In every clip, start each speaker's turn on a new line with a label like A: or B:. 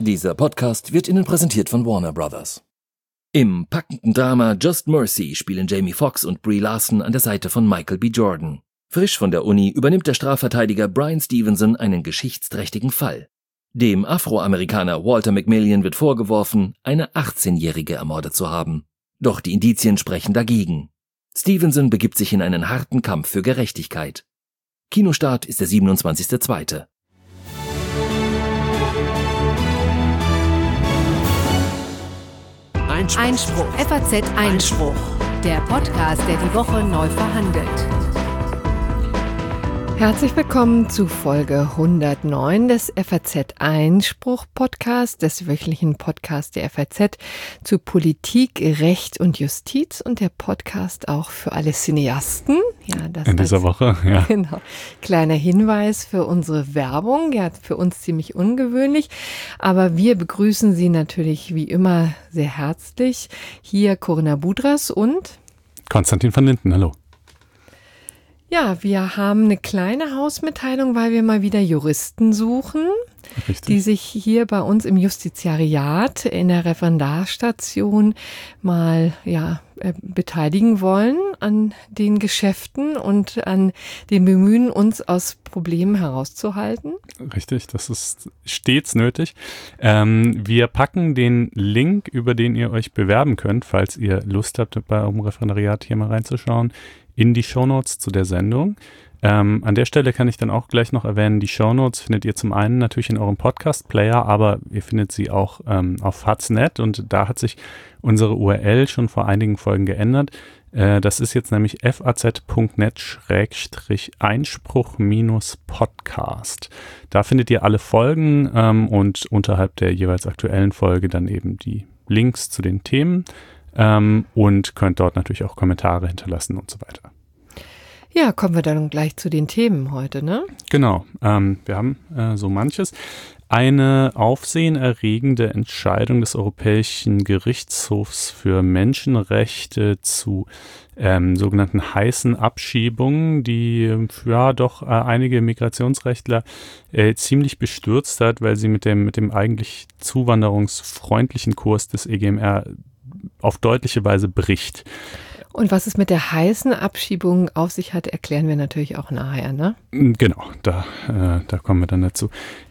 A: Dieser Podcast wird Ihnen präsentiert von Warner Brothers. Im packenden Drama Just Mercy spielen Jamie Foxx und Brie Larson an der Seite von Michael B. Jordan. Frisch von der Uni übernimmt der Strafverteidiger Bryan Stevenson einen geschichtsträchtigen Fall. Dem Afroamerikaner Walter McMillian wird vorgeworfen, eine 18-Jährige ermordet zu haben. Doch die Indizien sprechen dagegen. Stevenson begibt sich in einen harten Kampf für Gerechtigkeit. Kinostart ist der 27.02.
B: Einspruch. FAZ Einspruch. Der Podcast, der die Woche neu verhandelt.
C: Herzlich willkommen zu Folge 109 des FAZ Einspruch Podcast, des wöchentlichen Podcasts der FAZ zu Politik, Recht und Justiz und der Podcast auch für alle Cineasten. Ja, das
D: in dieser Woche, ja.
C: Genau. Kleiner Hinweis für unsere Werbung, ja, für uns ziemlich ungewöhnlich, aber wir begrüßen Sie natürlich wie immer sehr herzlich. Hier Corinna Budras und
D: Konstantin van Linden, hallo.
C: Ja, wir haben eine kleine Hausmitteilung, weil wir mal wieder Juristen suchen,
D: Richtig.
C: Die sich hier bei uns im Justiziariat in der Referendarstation mal beteiligen wollen an den Geschäften und an dem Bemühen, uns aus Problemen herauszuhalten.
D: Richtig, das ist stets nötig. Wir packen den Link, über den ihr euch bewerben könnt, falls ihr Lust habt, bei eurem Referendariat hier mal reinzuschauen, in die Shownotes zu der Sendung. An der Stelle kann ich dann auch gleich noch erwähnen, die Shownotes findet ihr zum einen natürlich in eurem Podcast-Player, aber ihr findet sie auch auf FAZ.net und da hat sich unsere URL schon vor einigen Folgen geändert. Das ist jetzt nämlich faz.net/Einspruch-Podcast. Da findet ihr alle Folgen und unterhalb der jeweils aktuellen Folge dann eben die Links zu den Themen und könnt dort natürlich auch Kommentare hinterlassen und so weiter.
C: Ja, kommen wir dann gleich zu den Themen heute, ne?
D: Genau, wir haben so manches. Eine aufsehenerregende Entscheidung des Europäischen Gerichtshofs für Menschenrechte zu sogenannten heißen Abschiebungen, die doch einige Migrationsrechtler ziemlich bestürzt hat, weil sie mit dem eigentlich zuwanderungsfreundlichen Kurs des EGMR auf deutliche Weise bricht.
C: Und was es mit der heißen Abschiebung auf sich hat, erklären wir natürlich auch nachher, ne?
D: Genau, da kommen wir dann dazu.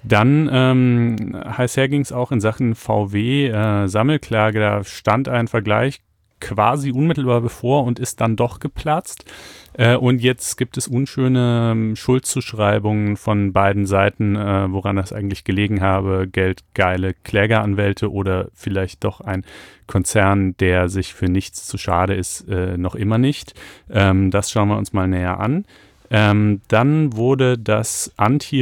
D: Dann heiß her ging es auch in Sachen VW-Sammelklage. Da stand ein Vergleich quasi unmittelbar bevor und ist dann doch geplatzt. Und jetzt gibt es unschöne Schuldzuschreibungen von beiden Seiten, woran das eigentlich gelegen habe. Geldgeile Klägeranwälte oder vielleicht doch ein Konzern, der sich für nichts zu schade ist, noch immer nicht. Das schauen wir uns mal näher an. Dann wurde das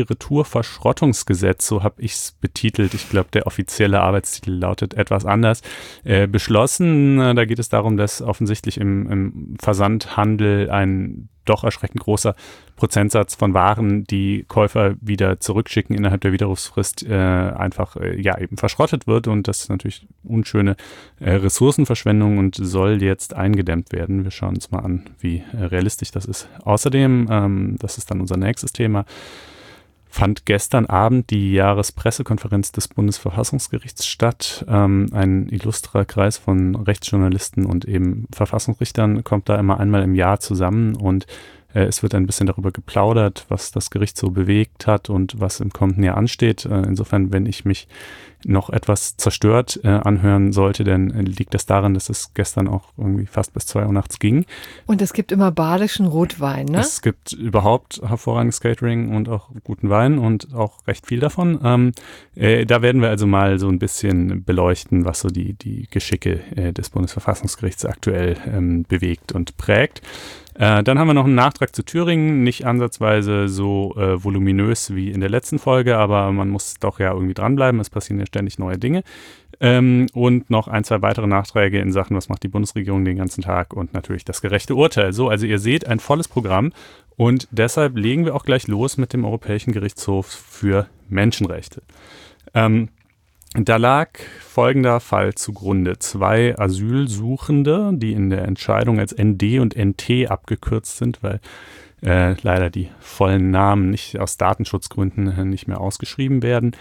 D: Anti-Retour-Verschrottungsgesetz, so habe ich es betitelt, ich glaube der offizielle Arbeitstitel lautet etwas anders, beschlossen. Da geht es darum, dass offensichtlich im Versandhandel ein doch erschreckend großer Prozentsatz von Waren, die Käufer wieder zurückschicken innerhalb der Widerrufsfrist, eben verschrottet wird und das ist natürlich unschöne Ressourcenverschwendung und soll jetzt eingedämmt werden. Wir schauen uns mal an, wie realistisch das ist. Außerdem, das ist dann unser nächstes Thema, fand gestern Abend die Jahrespressekonferenz des Bundesverfassungsgerichts statt. Ein illustrer Kreis von Rechtsjournalisten und eben Verfassungsrichtern kommt da immer einmal im Jahr zusammen und es wird ein bisschen darüber geplaudert, was das Gericht so bewegt hat und was im kommenden Jahr ansteht. Insofern, wenn ich mich noch etwas zerstört anhören sollte, dann liegt das daran, dass es gestern auch irgendwie fast bis 2 Uhr nachts ging.
C: Und es gibt immer badischen Rotwein, ne?
D: Es gibt überhaupt hervorragendes Catering und auch guten Wein und auch recht viel davon. Da werden wir also mal so ein bisschen beleuchten, was so die Geschicke des Bundesverfassungsgerichts aktuell bewegt und prägt. Dann haben wir noch einen Nachtrag zu Thüringen, nicht ansatzweise so voluminös wie in der letzten Folge, aber man muss doch ja irgendwie dranbleiben, es passieren ja ständig neue Dinge. Und noch 1, 2 weitere Nachträge in Sachen, was macht die Bundesregierung den ganzen Tag und natürlich das gerechte Urteil. So, also ihr seht, ein volles Programm und deshalb legen wir auch gleich los mit dem Europäischen Gerichtshof für Menschenrechte. Da lag folgender Fall zugrunde. 2 Asylsuchende, die in der Entscheidung als ND und NT abgekürzt sind, weil leider die vollen Namen nicht aus Datenschutzgründen nicht mehr ausgeschrieben werden,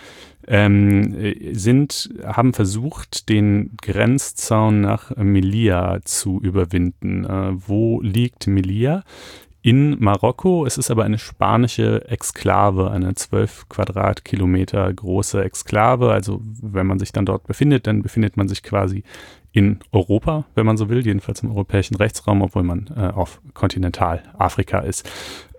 D: haben versucht, den Grenzzaun nach Melilla zu überwinden. Wo liegt Melilla? In Marokko. Es ist aber eine spanische Exklave, eine 12 Quadratkilometer große Exklave. Also wenn man sich dann dort befindet, dann befindet man sich quasi in Europa, wenn man so will, jedenfalls im europäischen Rechtsraum, obwohl man auf Kontinentalafrika ist.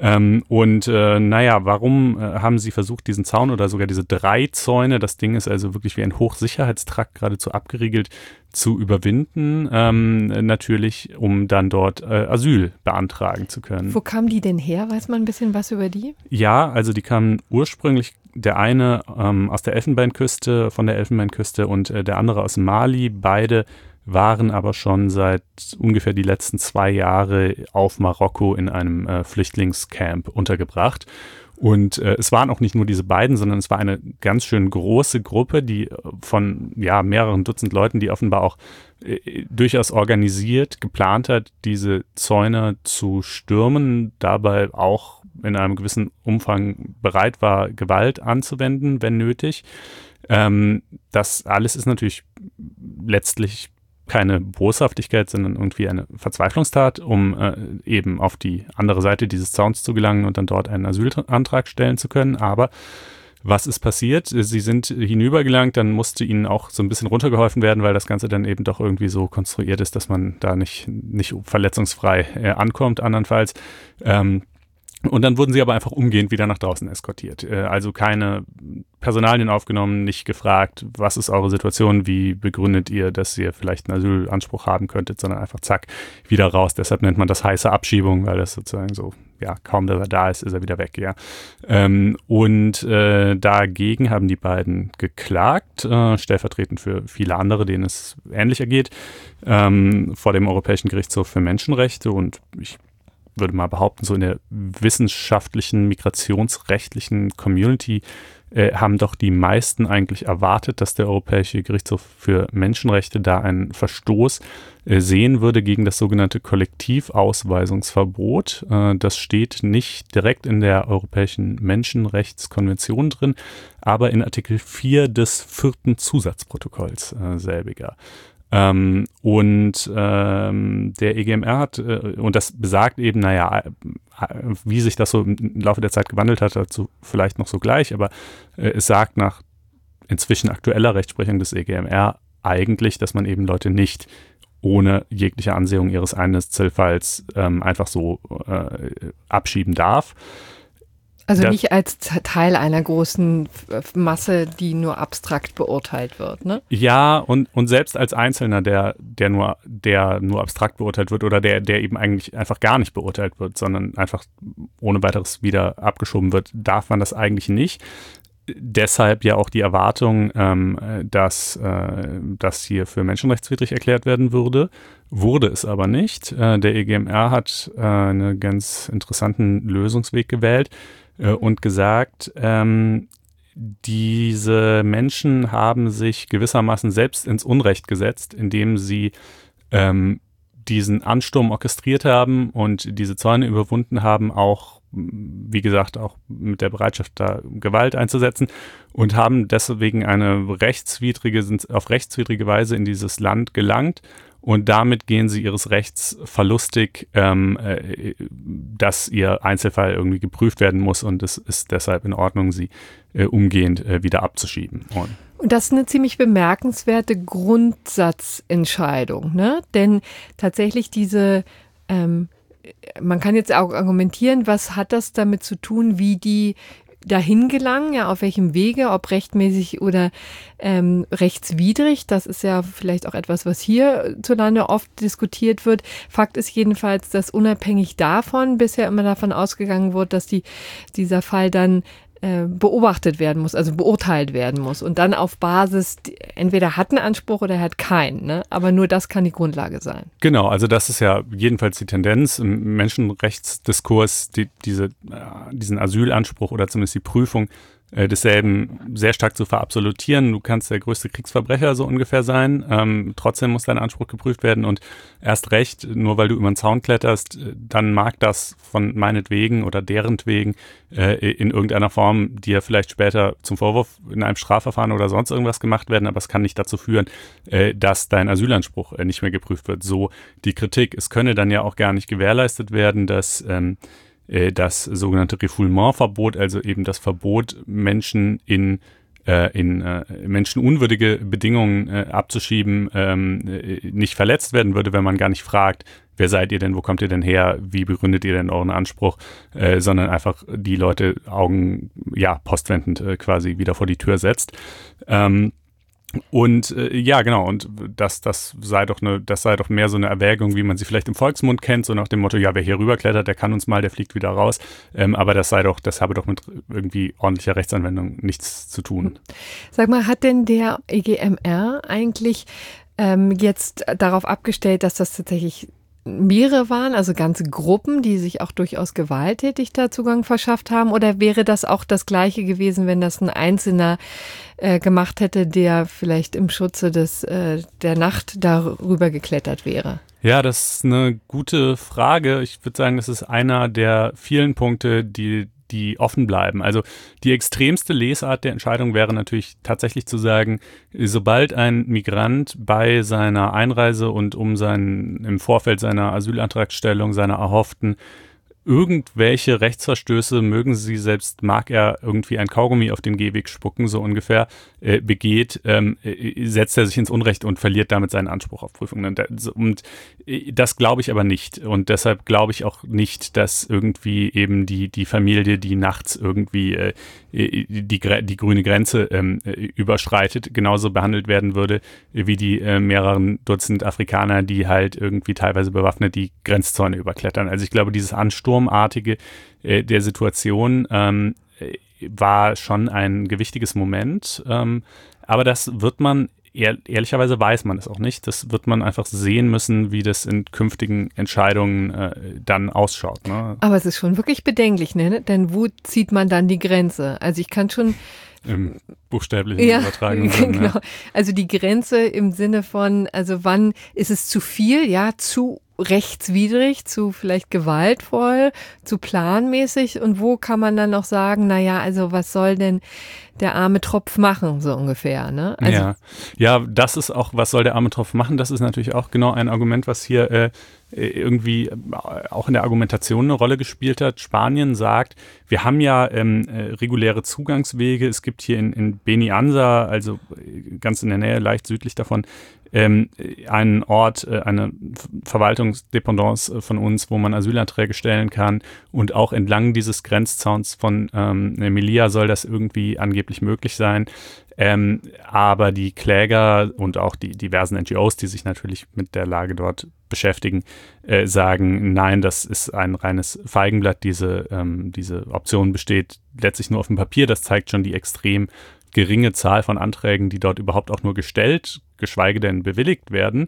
D: Warum haben sie versucht, diesen Zaun oder sogar diese 3 Zäune, das Ding ist also wirklich wie ein Hochsicherheitstrakt geradezu abgeriegelt, zu überwinden, natürlich, um dann dort Asyl beantragen zu können.
C: Wo kamen die denn her? Weiß man ein bisschen was über die?
D: Ja, also die kamen ursprünglich, der eine aus der Elfenbeinküste, von der Elfenbeinküste und der andere aus Mali. Beide waren aber schon seit ungefähr die letzten 2 Jahre auf Marokko in einem Flüchtlingscamp untergebracht. Und es waren auch nicht nur diese beiden, sondern es war eine ganz schön große Gruppe, die von mehreren Dutzend Leuten, die offenbar auch durchaus organisiert geplant hat, diese Zäune zu stürmen, dabei auch in einem gewissen Umfang bereit war, Gewalt anzuwenden, wenn nötig. Das alles ist natürlich letztlich keine Boshaftigkeit, sondern irgendwie eine Verzweiflungstat, um eben auf die andere Seite dieses Zauns zu gelangen und dann dort einen Asylantrag stellen zu können. Aber was ist passiert? Sie sind hinübergelangt, dann musste ihnen auch so ein bisschen runtergeholfen werden, weil das Ganze dann eben doch irgendwie so konstruiert ist, dass man da nicht verletzungsfrei ankommt, andernfalls. Und dann wurden sie aber einfach umgehend wieder nach draußen eskortiert. Also keine Personalien aufgenommen, nicht gefragt, was ist eure Situation, wie begründet ihr, dass ihr vielleicht einen Asylanspruch haben könntet, sondern einfach zack, wieder raus. Deshalb nennt man das heiße Abschiebung, weil das sozusagen so, kaum dass er da ist, ist er wieder weg, ja. Dagegen haben die beiden geklagt, stellvertretend für viele andere, denen es ähnlich ergeht, vor dem Europäischen Gerichtshof für Menschenrechte. Und ich würde mal behaupten, so in der wissenschaftlichen, migrationsrechtlichen Community haben doch die meisten eigentlich erwartet, dass der Europäische Gerichtshof für Menschenrechte da einen Verstoß sehen würde gegen das sogenannte Kollektivausweisungsverbot. Das steht nicht direkt in der Europäischen Menschenrechtskonvention drin, aber in Artikel 4 des 4. Zusatzprotokolls selbiger. Der EGMR hat, und das besagt eben, wie sich das so im Laufe der Zeit gewandelt hat, dazu vielleicht noch so gleich, aber es sagt nach inzwischen aktueller Rechtsprechung des EGMR eigentlich, dass man eben Leute nicht ohne jegliche Ansehung ihres Einzelfalls einfach so abschieben darf.
C: Also nicht als Teil einer großen Masse, die nur abstrakt beurteilt wird, ne?
D: Ja, und selbst als Einzelner, der nur abstrakt beurteilt wird oder der eben eigentlich einfach gar nicht beurteilt wird, sondern einfach ohne weiteres wieder abgeschoben wird, darf man das eigentlich nicht. Deshalb ja auch die Erwartung, dass das hier für menschenrechtswidrig erklärt werden würde. Wurde es aber nicht. Der EGMR hat einen ganz interessanten Lösungsweg gewählt und gesagt, diese Menschen haben sich gewissermaßen selbst ins Unrecht gesetzt, indem sie diesen Ansturm orchestriert haben und diese Zäune überwunden haben, auch, wie gesagt, auch mit der Bereitschaft, da Gewalt einzusetzen, und haben deswegen sind auf rechtswidrige Weise in dieses Land gelangt. Und damit gehen sie ihres Rechts verlustig, dass ihr Einzelfall irgendwie geprüft werden muss, und es ist deshalb in Ordnung, sie umgehend wieder abzuschieben.
C: Und das ist eine ziemlich bemerkenswerte Grundsatzentscheidung, ne? Denn tatsächlich man kann jetzt auch argumentieren, was hat das damit zu tun, wie die dahin gelangen, ja, auf welchem Wege, ob rechtmäßig oder rechtswidrig. Das ist ja vielleicht auch etwas, was hierzulande oft diskutiert wird. Fakt ist jedenfalls, dass unabhängig davon bisher immer davon ausgegangen wird, dass dieser Fall dann beobachtet werden muss, also beurteilt werden muss und dann auf Basis, entweder hat einen Anspruch oder er hat keinen, ne? Aber nur das kann die Grundlage sein.
D: Genau, also das ist ja jedenfalls die Tendenz im Menschenrechtsdiskurs, diesen Asylanspruch oder zumindest die Prüfung desselben sehr stark zu verabsolutieren. Du kannst der größte Kriegsverbrecher so ungefähr sein, trotzdem muss dein Anspruch geprüft werden und erst recht, nur weil du über den Zaun kletterst, dann mag das von meinetwegen oder derentwegen in irgendeiner Form dir vielleicht später zum Vorwurf in einem Strafverfahren oder sonst irgendwas gemacht werden, aber es kann nicht dazu führen, dass dein Asylanspruch nicht mehr geprüft wird. So die Kritik. Es könne dann ja auch gar nicht gewährleistet werden, dass das sogenannte Refoulement-Verbot, also eben das Verbot, Menschen in menschenunwürdige Bedingungen abzuschieben, nicht verletzt werden würde, wenn man gar nicht fragt, wer seid ihr denn, wo kommt ihr denn her, wie begründet ihr denn euren Anspruch, sondern einfach die Leute postwendend quasi wieder vor die Tür setzt. Und genau, und das sei doch mehr so eine Erwägung, wie man sie vielleicht im Volksmund kennt, so nach dem Motto, ja, wer hier rüberklettert, der kann uns mal, der fliegt wieder raus. Aber das habe doch mit irgendwie ordentlicher Rechtsanwendung nichts zu tun.
C: Sag mal, hat denn der EGMR eigentlich jetzt darauf abgestellt, dass das tatsächlich mehrere waren, also ganze Gruppen, die sich auch durchaus gewalttätig da Zugang verschafft haben? Oder wäre das auch das Gleiche gewesen, wenn das ein Einzelner gemacht hätte, der vielleicht im Schutze der Nacht darüber geklettert wäre?
D: Ja, das ist eine gute Frage. Ich würde sagen, das ist einer der vielen Punkte, die offen bleiben. Also die extremste Lesart der Entscheidung wäre natürlich tatsächlich zu sagen, sobald ein Migrant bei seiner Einreise und im Vorfeld seiner Asylantragstellung, seiner erhofften irgendwelche Rechtsverstöße, mag er irgendwie ein Kaugummi auf den Gehweg spucken, so ungefähr, begeht, setzt er sich ins Unrecht und verliert damit seinen Anspruch auf Prüfung. Und das glaube ich aber nicht. Und deshalb glaube ich auch nicht, dass irgendwie eben die Familie, die nachts irgendwie die grüne Grenze überschreitet, genauso behandelt werden würde, wie die mehreren Dutzend Afrikaner, die halt irgendwie teilweise bewaffnet die Grenzzäune überklettern. Also ich glaube, dieses Ansturmartige der Situation war schon ein gewichtiges Moment. Aber das wird man, ehrlicherweise weiß man es auch nicht, das wird man einfach sehen müssen, wie das in künftigen Entscheidungen dann ausschaut. Ne?
C: Aber es ist schon wirklich bedenklich, ne? Denn wo zieht man dann die Grenze? Also ich kann schon...
D: Im buchstäblichen Übertragung.
C: Genau. Ja. Also die Grenze im Sinne von, also wann ist es zu viel, ja, zu rechtswidrig, zu vielleicht gewaltvoll, zu planmäßig, und wo kann man dann noch sagen, naja, also was soll denn der arme Tropf machen, so ungefähr, ne? Also
D: ja, das ist auch, was soll der arme Tropf machen, das ist natürlich auch genau ein Argument, was hier irgendwie auch in der Argumentation eine Rolle gespielt hat. Spanien sagt, wir haben ja reguläre Zugangswege, es gibt hier in Beni Ansa, also ganz in der Nähe, leicht südlich davon, einen Ort, eine Verwaltungsdependance von uns, wo man Asylanträge stellen kann, und auch entlang dieses Grenzzauns von Melilla soll das irgendwie angeblich möglich sein. Aber die Kläger und auch die diversen NGOs, die sich natürlich mit der Lage dort beschäftigen, sagen, nein, das ist ein reines Feigenblatt. Diese Option besteht letztlich nur auf dem Papier. Das zeigt schon die extrem geringe Zahl von Anträgen, die dort überhaupt auch nur gestellt, geschweige denn bewilligt werden.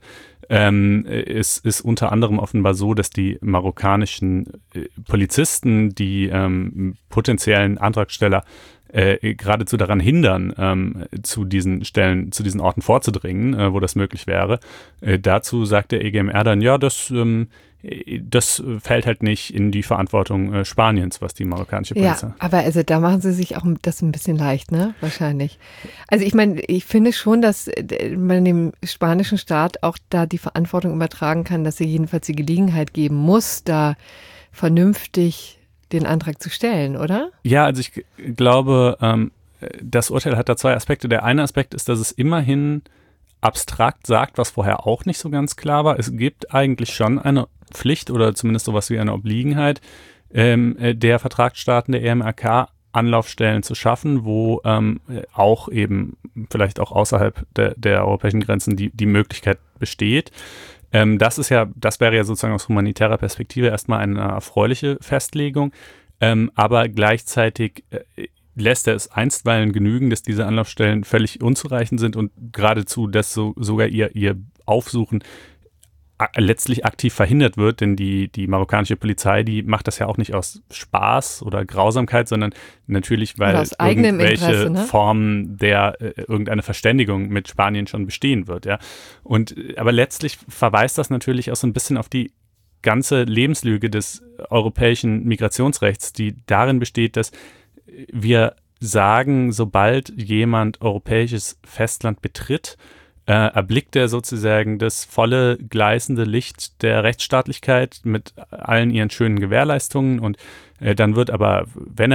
D: Es ist unter anderem offenbar so, dass die marokkanischen Polizisten die potenziellen Antragsteller geradezu daran hindern, zu diesen Stellen, zu diesen Orten vorzudringen, wo das möglich wäre. Dazu sagt der EGMR dann, ja, das fällt halt nicht in die Verantwortung Spaniens, was die marokkanische Polizei.
C: Ja, aber also da machen sie sich auch das ein bisschen leicht, ne? Wahrscheinlich. Also ich meine, ich finde schon, dass man dem spanischen Staat auch da die Verantwortung übertragen kann, dass er jedenfalls die Gelegenheit geben muss, da vernünftig den Antrag zu stellen, oder?
D: Ja, also ich glaube, das Urteil hat da zwei Aspekte. Der eine Aspekt ist, dass es immerhin abstrakt sagt, was vorher auch nicht so ganz klar war. Es gibt eigentlich schon eine Pflicht oder zumindest sowas wie eine Obliegenheit der Vertragsstaaten der EMRK, Anlaufstellen zu schaffen, wo auch eben vielleicht auch außerhalb der europäischen Grenzen die Möglichkeit besteht. Das wäre ja sozusagen aus humanitärer Perspektive erstmal eine erfreuliche Festlegung, aber gleichzeitig lässt er es einstweilen genügen, dass diese Anlaufstellen völlig unzureichend sind und geradezu, dass sogar ihr Aufsuchen letztlich aktiv verhindert wird, denn die marokkanische Polizei, die macht das ja auch nicht aus Spaß oder Grausamkeit, sondern natürlich, weil
C: aus eigenem
D: irgendwelche
C: Interesse, ne?
D: Formen der irgendeine Verständigung mit Spanien schon bestehen wird, ja. Aber letztlich verweist das natürlich auch so ein bisschen auf die ganze Lebenslüge des europäischen Migrationsrechts, die darin besteht, dass wir sagen, sobald jemand europäisches Festland betritt, erblickt er sozusagen das volle gleißende Licht der Rechtsstaatlichkeit mit allen ihren schönen Gewährleistungen und dann wird aber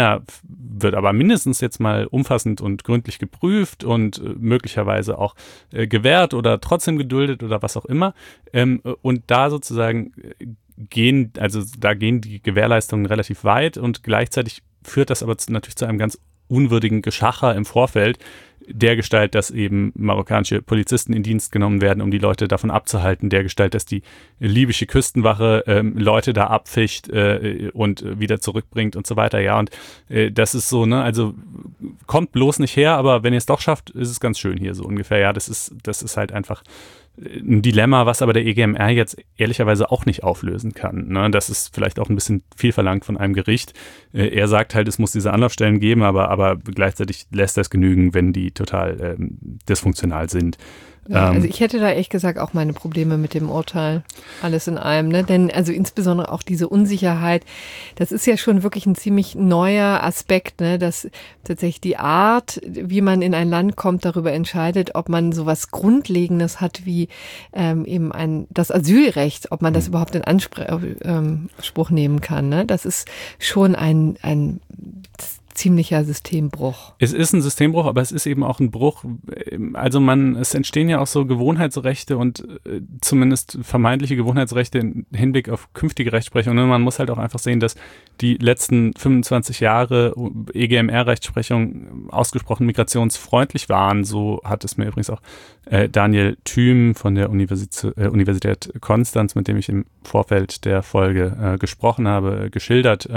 D: mindestens jetzt mal umfassend und gründlich geprüft und möglicherweise auch gewährt oder trotzdem geduldet oder was auch immer. Und da sozusagen gehen die Gewährleistungen relativ weit und gleichzeitig führt das aber natürlich zu einem ganz unwürdigen Geschacher im Vorfeld, dergestalt, dass eben marokkanische Polizisten in Dienst genommen werden, um die Leute davon abzuhalten, dergestalt, dass die libysche Küstenwache Leute da abfischt und wieder zurückbringt und so weiter. Ja, und das ist so, ne, also kommt bloß nicht her, aber wenn ihr es doch schafft, ist es ganz schön hier so ungefähr. Ja, das ist halt einfach ein Dilemma, was aber der EGMR jetzt ehrlicherweise auch nicht auflösen kann. Ne? Das ist vielleicht auch ein bisschen viel verlangt von einem Gericht. Er sagt halt, es muss diese Anlaufstellen geben, aber gleichzeitig lässt er es genügen, wenn die total dysfunktional sind.
C: Ja, also ich hätte da ehrlich gesagt auch meine Probleme mit dem Urteil, alles in allem, ne? Denn also insbesondere auch diese Unsicherheit, das ist ja schon wirklich ein ziemlich neuer Aspekt, ne? Dass tatsächlich die Art, wie man in ein Land kommt, darüber entscheidet, ob man sowas Grundlegendes hat wie eben das Asylrecht, ob man das überhaupt in Anspruch nehmen kann, ne? Das ist schon ein ziemlicher Systembruch.
D: Es ist ein Systembruch, aber es ist eben auch ein Bruch. Also es entstehen ja auch so Gewohnheitsrechte und zumindest vermeintliche Gewohnheitsrechte im Hinblick auf künftige Rechtsprechung. Und man muss halt auch einfach sehen, dass die letzten 25 Jahre EGMR-Rechtsprechung ausgesprochen migrationsfreundlich waren. So hat es mir übrigens auch Daniel Thüm von der Universität Konstanz, mit dem ich im Vorfeld der Folge gesprochen habe, geschildert,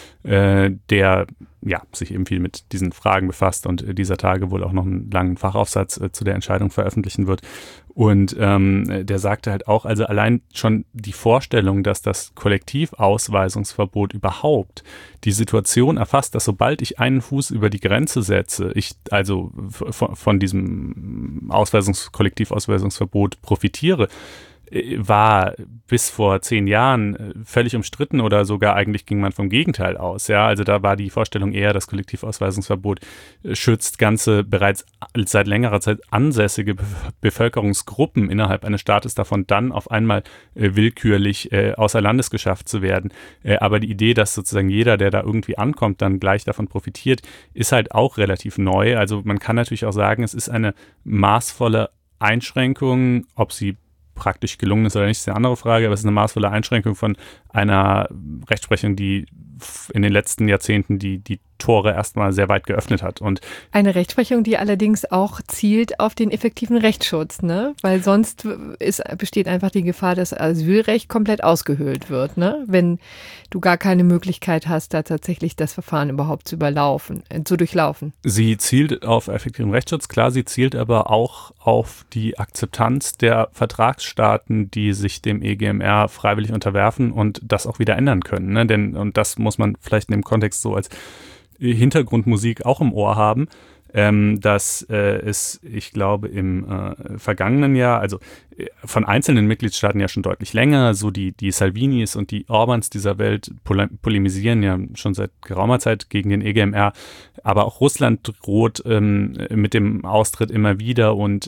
D: der sich eben viel mit diesen Fragen befasst und dieser Tage wohl auch noch einen langen Fachaufsatz zu der Entscheidung veröffentlichen wird. Und der sagte halt auch, also allein schon die Vorstellung, dass das Kollektivausweisungsverbot überhaupt die Situation erfasst, dass sobald ich einen Fuß über die Grenze setze, ich also von diesem Kollektivausweisungsverbot profitiere, war bis vor 10 Jahren völlig umstritten oder sogar eigentlich ging man vom Gegenteil aus. Ja, also da war die Vorstellung eher, das Kollektivausweisungsverbot schützt ganze bereits seit längerer Zeit ansässige Bevölkerungsgruppen innerhalb eines Staates davon, dann auf einmal willkürlich außer Landes geschafft zu werden. Aber die Idee, dass sozusagen jeder, der da irgendwie ankommt, dann gleich davon profitiert, ist halt auch relativ neu. Also man kann natürlich auch sagen, es ist eine maßvolle Einschränkung, ob sie praktisch gelungen ist oder nicht, ist eine andere Frage, aber es ist eine maßvolle Einschränkung von einer Rechtsprechung, die in den letzten Jahrzehnten die Tore erstmal sehr weit geöffnet hat. Und
C: eine Rechtsprechung, die allerdings auch zielt auf den effektiven Rechtsschutz, ne? Weil sonst besteht einfach die Gefahr, dass Asylrecht komplett ausgehöhlt wird, ne? Wenn du gar keine Möglichkeit hast, da tatsächlich das Verfahren überhaupt zu durchlaufen.
D: Sie zielt auf effektiven Rechtsschutz, klar, sie zielt aber auch auf die Akzeptanz der Vertragsstaaten, die sich dem EGMR freiwillig unterwerfen und das auch wieder ändern können, ne? Und das muss man vielleicht in dem Kontext so als Hintergrundmusik auch im Ohr haben, dass es, ich glaube, im vergangenen Jahr, also von einzelnen Mitgliedstaaten ja schon deutlich länger, so die Salvinis und die Orbans dieser Welt polemisieren ja schon seit geraumer Zeit gegen den EGMR, aber auch Russland droht mit dem Austritt immer wieder und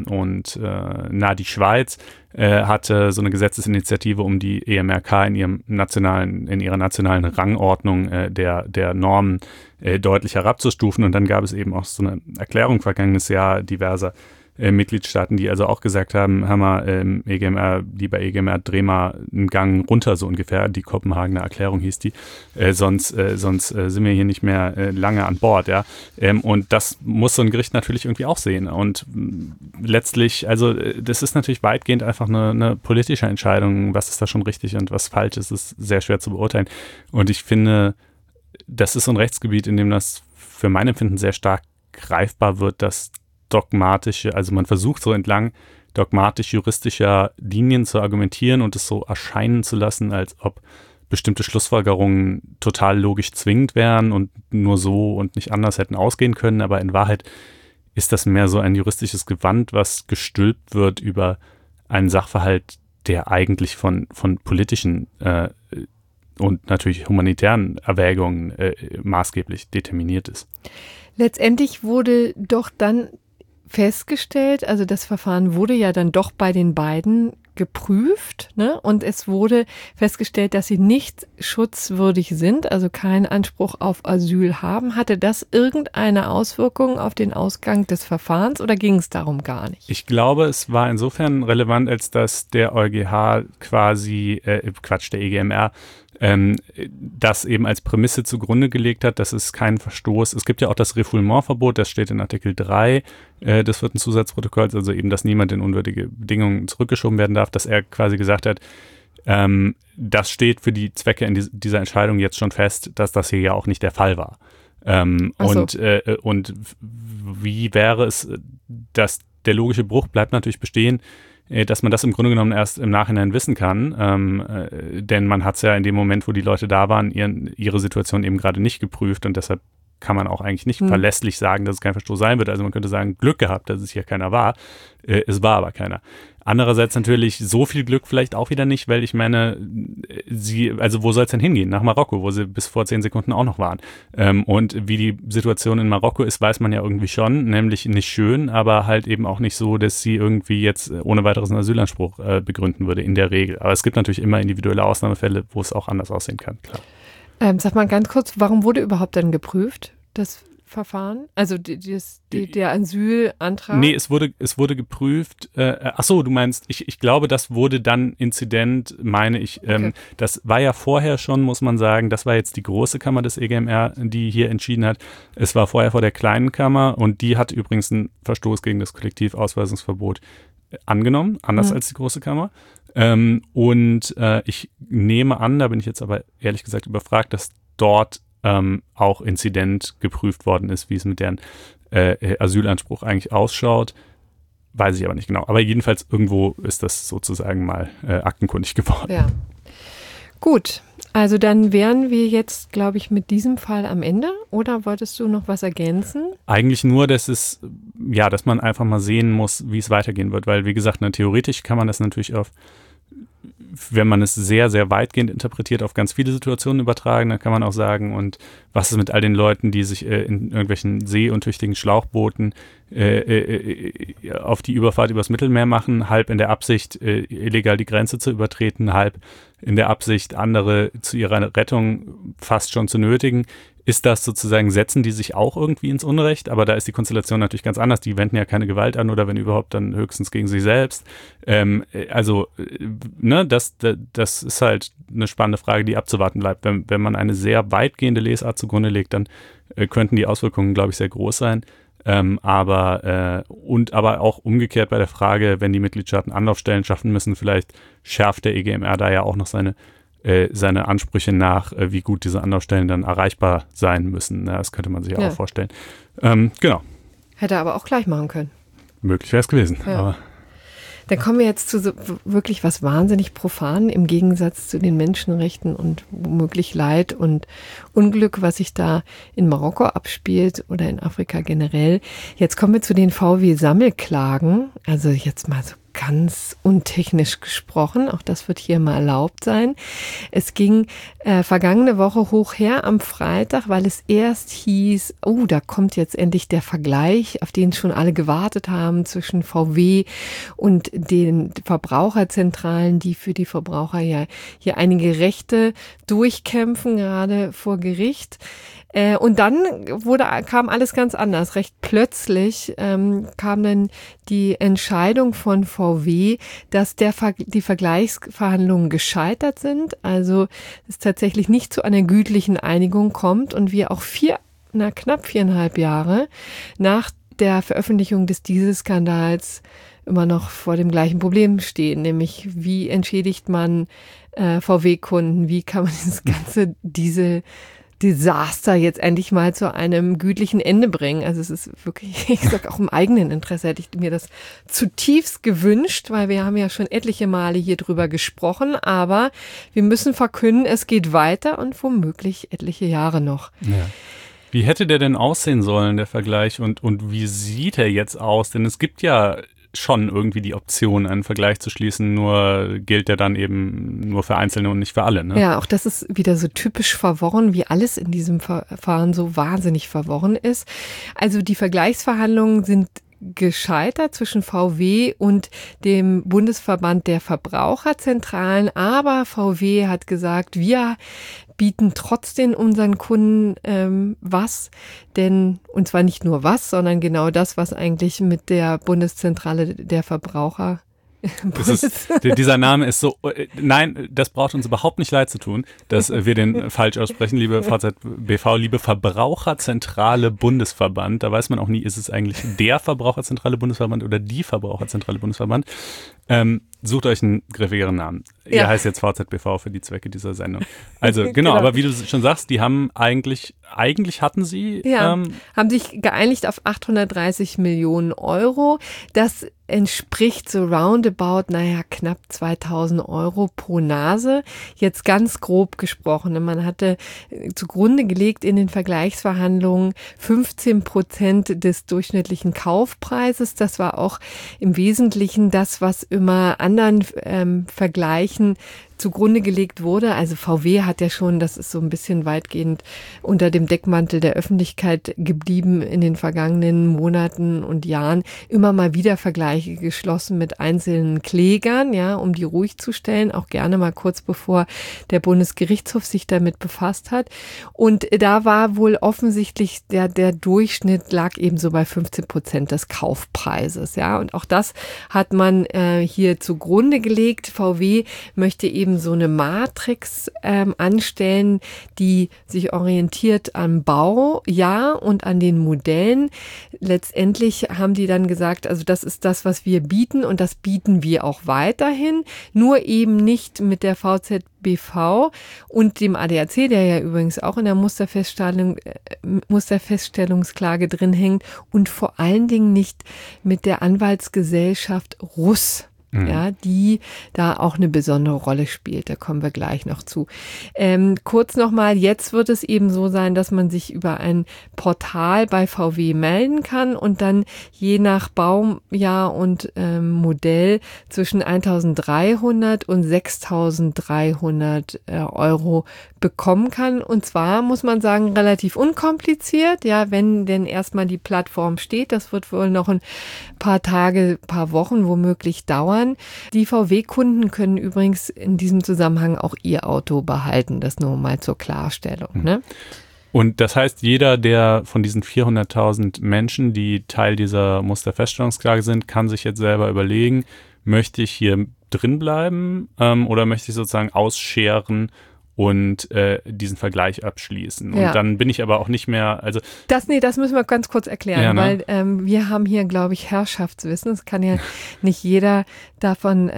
D: die Schweiz hatte so eine Gesetzesinitiative, um die EMRK in ihrer nationalen Rangordnung der Normen deutlich herabzustufen. Und dann gab es eben auch so eine Erklärung vergangenes Jahr diverser Mitgliedstaaten, die also auch gesagt haben, lieber EGMR, dreh mal einen Gang runter, so ungefähr. Die Kopenhagener Erklärung hieß die. Sonst sind wir hier nicht mehr lange an Bord, ja. Und das muss so ein Gericht natürlich irgendwie auch sehen. Und letztlich, also das ist natürlich weitgehend einfach eine politische Entscheidung. Was ist da schon richtig und was falsch ist, ist sehr schwer zu beurteilen. Und ich finde, das ist so ein Rechtsgebiet, in dem das für mein Empfinden sehr stark greifbar wird, dass dogmatische, also man versucht so entlang dogmatisch-juristischer Linien zu argumentieren und es so erscheinen zu lassen, als ob bestimmte Schlussfolgerungen total logisch zwingend wären und nur so und nicht anders hätten ausgehen können. Aber in Wahrheit ist das mehr so ein juristisches Gewand, was gestülpt wird über einen Sachverhalt, der eigentlich von politischen und natürlich humanitären Erwägungen maßgeblich determiniert ist.
C: Letztendlich wurde doch dann festgestellt, also das Verfahren wurde ja dann doch bei den beiden geprüft, ne? Und es wurde festgestellt, dass sie nicht schutzwürdig sind, also keinen Anspruch auf Asyl haben. Hatte das irgendeine Auswirkung auf den Ausgang des Verfahrens oder ging es darum gar nicht?
D: Ich glaube, es war insofern relevant, als dass der EuGH der EGMR, das eben als Prämisse zugrunde gelegt hat, dass es keinen Verstoß, es gibt ja auch das Refoulement-Verbot, das steht in Artikel 3 des 4. Zusatzprotokolls, also eben, dass niemand in unwürdige Bedingungen zurückgeschoben werden darf, dass er quasi gesagt hat, das steht für die Zwecke in dieser Entscheidung jetzt schon fest, dass das hier ja auch nicht der Fall war. Und wie wäre es, dass der logische Bruch bleibt natürlich bestehen, dass man das im Grunde genommen erst im Nachhinein wissen kann, denn man hat es ja in dem Moment, wo die Leute da waren, ihre Situation eben gerade nicht geprüft und deshalb kann man auch eigentlich nicht verlässlich sagen, dass es kein Verstoß sein wird. Also man könnte sagen, Glück gehabt, dass es hier keiner war. Es war aber keiner. Andererseits natürlich so viel Glück vielleicht auch wieder nicht, weil ich meine, wo soll es denn hingehen? Nach Marokko, wo sie bis vor 10 Sekunden auch noch waren. Und wie die Situation in Marokko ist, weiß man ja irgendwie schon, nämlich nicht schön, aber halt eben auch nicht so, dass sie irgendwie jetzt ohne weiteres einen Asylanspruch begründen würde, in der Regel. Aber es gibt natürlich immer individuelle Ausnahmefälle, wo es auch anders aussehen kann, klar.
C: Sag mal ganz kurz, warum wurde überhaupt dann geprüft, das Verfahren? Also der Asylantrag?
D: Nee, es wurde geprüft. Du meinst, ich glaube, das wurde dann Inzident, meine ich. Okay. Das war ja vorher schon, muss man sagen, das war jetzt die große Kammer des EGMR, die hier entschieden hat. Es war vorher vor der kleinen Kammer und die hat übrigens einen Verstoß gegen das Kollektivausweisungsverbot angenommen, anders als die große Kammer. Ich nehme an, da bin ich jetzt aber ehrlich gesagt überfragt, dass dort auch Inzident geprüft worden ist, wie es mit deren Asylanspruch eigentlich ausschaut. Weiß ich aber nicht genau. Aber jedenfalls irgendwo ist das sozusagen mal aktenkundig geworden.
C: Ja. Gut, also dann wären wir jetzt, glaube ich, mit diesem Fall am Ende. Oder wolltest du noch was ergänzen?
D: Eigentlich nur, dass man einfach mal sehen muss, wie es weitergehen wird. Weil, wie gesagt, theoretisch kann man das natürlich wenn man es sehr, sehr weitgehend interpretiert, auf ganz viele Situationen übertragen. Dann kann man auch sagen, und was ist mit all den Leuten, die sich in irgendwelchen seeuntüchtigen Schlauchbooten auf die Überfahrt übers Mittelmeer machen, halb in der Absicht, illegal die Grenze zu übertreten, halb in der Absicht, andere zu ihrer Rettung fast schon zu nötigen. Ist das sozusagen, setzen die sich auch irgendwie ins Unrecht? Aber da ist die Konstellation natürlich ganz anders. Die wenden ja keine Gewalt an oder wenn überhaupt, dann höchstens gegen sich selbst. Das ist halt eine spannende Frage, die abzuwarten bleibt. Wenn man eine sehr weitgehende Lesart zugrunde legt, dann könnten die Auswirkungen, glaube ich, sehr groß sein. Aber auch umgekehrt bei der Frage, wenn die Mitgliedstaaten Anlaufstellen schaffen müssen, vielleicht schärft der EGMR da ja auch noch seine Ansprüche nach, wie gut diese Anlaufstellen dann erreichbar sein müssen. Ja, das könnte man sich auch vorstellen. Genau.
C: Hätte er aber auch gleich machen können.
D: Möglich wäre es gewesen.
C: Ja.
D: Aber
C: dann kommen wir jetzt zu so wirklich was wahnsinnig Profanen im Gegensatz zu den Menschenrechten und womöglich Leid und Unglück, was sich da in Marokko abspielt oder in Afrika generell. Jetzt kommen wir zu den VW-Sammelklagen. Also jetzt mal so ganz untechnisch gesprochen, auch das wird hier mal erlaubt sein. Es ging vergangene Woche hoch her am Freitag, weil es erst hieß, da kommt jetzt endlich der Vergleich, auf den schon alle gewartet haben zwischen VW und den Verbraucherzentralen, die für die Verbraucher ja hier einige Rechte durchkämpfen, gerade vor Gericht. Und dann kam alles ganz anders. Recht plötzlich kam dann die Entscheidung von VW, dass die Vergleichsverhandlungen gescheitert sind. Also es tatsächlich nicht zu einer gütlichen Einigung kommt und wir auch knapp 4,5 Jahre nach der Veröffentlichung des Dieselskandals immer noch vor dem gleichen Problem stehen, nämlich wie entschädigt man VW-Kunden, wie kann man das ganze Desaster jetzt endlich mal zu einem gütlichen Ende bringen. Also es ist wirklich, ich sag auch im eigenen Interesse hätte ich mir das zutiefst gewünscht, weil wir haben ja schon etliche Male hier drüber gesprochen, aber wir müssen verkünden, es geht weiter und womöglich etliche Jahre noch.
D: Ja. Wie hätte der denn aussehen sollen, der Vergleich, und wie sieht er jetzt aus? Denn es gibt ja schon irgendwie die Option, einen Vergleich zu schließen, nur gilt der dann eben nur für Einzelne und nicht für alle. Ne?
C: Ja, auch das ist wieder so typisch verworren, wie alles in diesem Verfahren so wahnsinnig verworren ist. Also die Vergleichsverhandlungen sind gescheitert zwischen VW und dem Bundesverband der Verbraucherzentralen, aber VW hat gesagt, wir bieten trotzdem unseren Kunden was, denn, und zwar nicht nur was, sondern genau das, was eigentlich mit der Bundeszentrale der Verbraucher
D: dieser Name ist so, nein, das braucht uns überhaupt nicht leid zu tun, dass wir den falsch aussprechen, liebe VZBV, liebe Verbraucherzentrale Bundesverband. Da weiß man auch nie, ist es eigentlich der Verbraucherzentrale Bundesverband oder die Verbraucherzentrale Bundesverband. Sucht euch einen griffigeren Namen. Ja. Ihr heißt jetzt VZBV für die Zwecke dieser Sendung. Also genau, aber wie du schon sagst, die haben eigentlich hatten sie...
C: haben sich geeinigt auf 830 Millionen Euro. Das entspricht so roundabout, knapp 2.000 Euro pro Nase. Jetzt ganz grob gesprochen. Man hatte zugrunde gelegt in den Vergleichsverhandlungen 15% des durchschnittlichen Kaufpreises. Das war auch im Wesentlichen das, was immer anderen Vergleichen zugrunde gelegt wurde. Also VW hat ja schon, das ist so ein bisschen weitgehend unter dem Deckmantel der Öffentlichkeit geblieben in den vergangenen Monaten und Jahren, immer mal wieder Vergleiche geschlossen mit einzelnen Klägern, ja, um die ruhig zu stellen, auch gerne mal kurz bevor der Bundesgerichtshof sich damit befasst hat. Und da war wohl offensichtlich der Durchschnitt lag eben so bei 15% des Kaufpreises, ja. Und auch das hat man hier zugrunde gelegt. VW möchte eben so eine Matrix anstellen, die sich orientiert am Baujahr und an den Modellen. Letztendlich haben die dann gesagt, also das ist das, was wir bieten und das bieten wir auch weiterhin, nur eben nicht mit der VZBV und dem ADAC, der ja übrigens auch in der Musterfeststellungsklage drin hängt und vor allen Dingen nicht mit der Anwaltsgesellschaft Russ. Ja, die da auch eine besondere Rolle spielt. Da kommen wir gleich noch zu. Kurz nochmal, jetzt wird es eben so sein, dass man sich über ein Portal bei VW melden kann und dann je nach Baujahr und Modell zwischen 1.300 und 6.300 Euro bekommen kann. Und zwar, muss man sagen, relativ unkompliziert. Ja, wenn denn erstmal die Plattform steht, das wird wohl noch ein paar Tage, paar Wochen womöglich dauern. Die VW-Kunden können übrigens in diesem Zusammenhang auch ihr Auto behalten. Das nur mal zur Klarstellung. Ne?
D: Und das heißt, jeder der von diesen 400.000 Menschen, die Teil dieser Musterfeststellungsklage sind, kann sich jetzt selber überlegen, möchte ich hier drin bleiben oder möchte ich sozusagen ausscheren und diesen Vergleich abschließen. Und dann bin ich aber auch nicht mehr, also... Das
C: müssen wir ganz kurz erklären, weil wir haben hier, glaube ich, Herrschaftswissen. Es kann ja nicht jeder davon,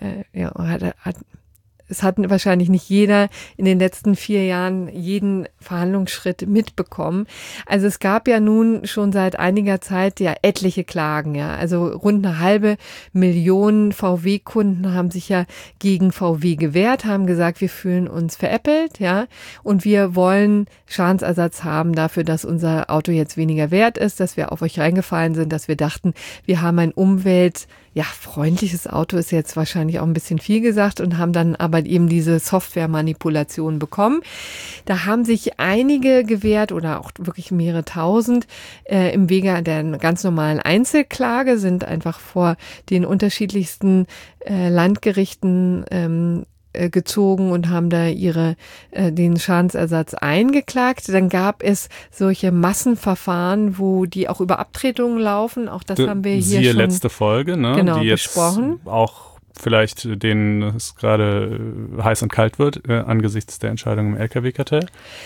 C: es hat wahrscheinlich nicht jeder in den letzten 4 Jahren jeden Verhandlungsschritt mitbekommen. Also es gab ja nun schon seit einiger Zeit ja etliche Klagen, ja. Also rund 500.000 VW-Kunden haben sich ja gegen VW gewehrt, haben gesagt, wir fühlen uns veräppelt, ja. Und wir wollen Schadensersatz haben dafür, dass unser Auto jetzt weniger wert ist, dass wir auf euch reingefallen sind, dass wir dachten, wir haben ein freundliches Auto ist jetzt wahrscheinlich auch ein bisschen viel gesagt und haben dann aber eben diese Software-Manipulation bekommen. Da haben sich einige gewehrt oder auch wirklich mehrere tausend im Wege der ganz normalen Einzelklage, sind einfach vor den unterschiedlichsten Landgerichten gezogen und haben da den Schadensersatz eingeklagt. Dann gab es solche Massenverfahren, wo die auch über Abtretungen laufen. Auch das haben wir hier schon
D: letzte Folge, ne?
C: Genau,
D: die
C: besprochen.
D: Jetzt auch vielleicht denen es gerade heiß und kalt wird angesichts der Entscheidung im LKW-Kartell.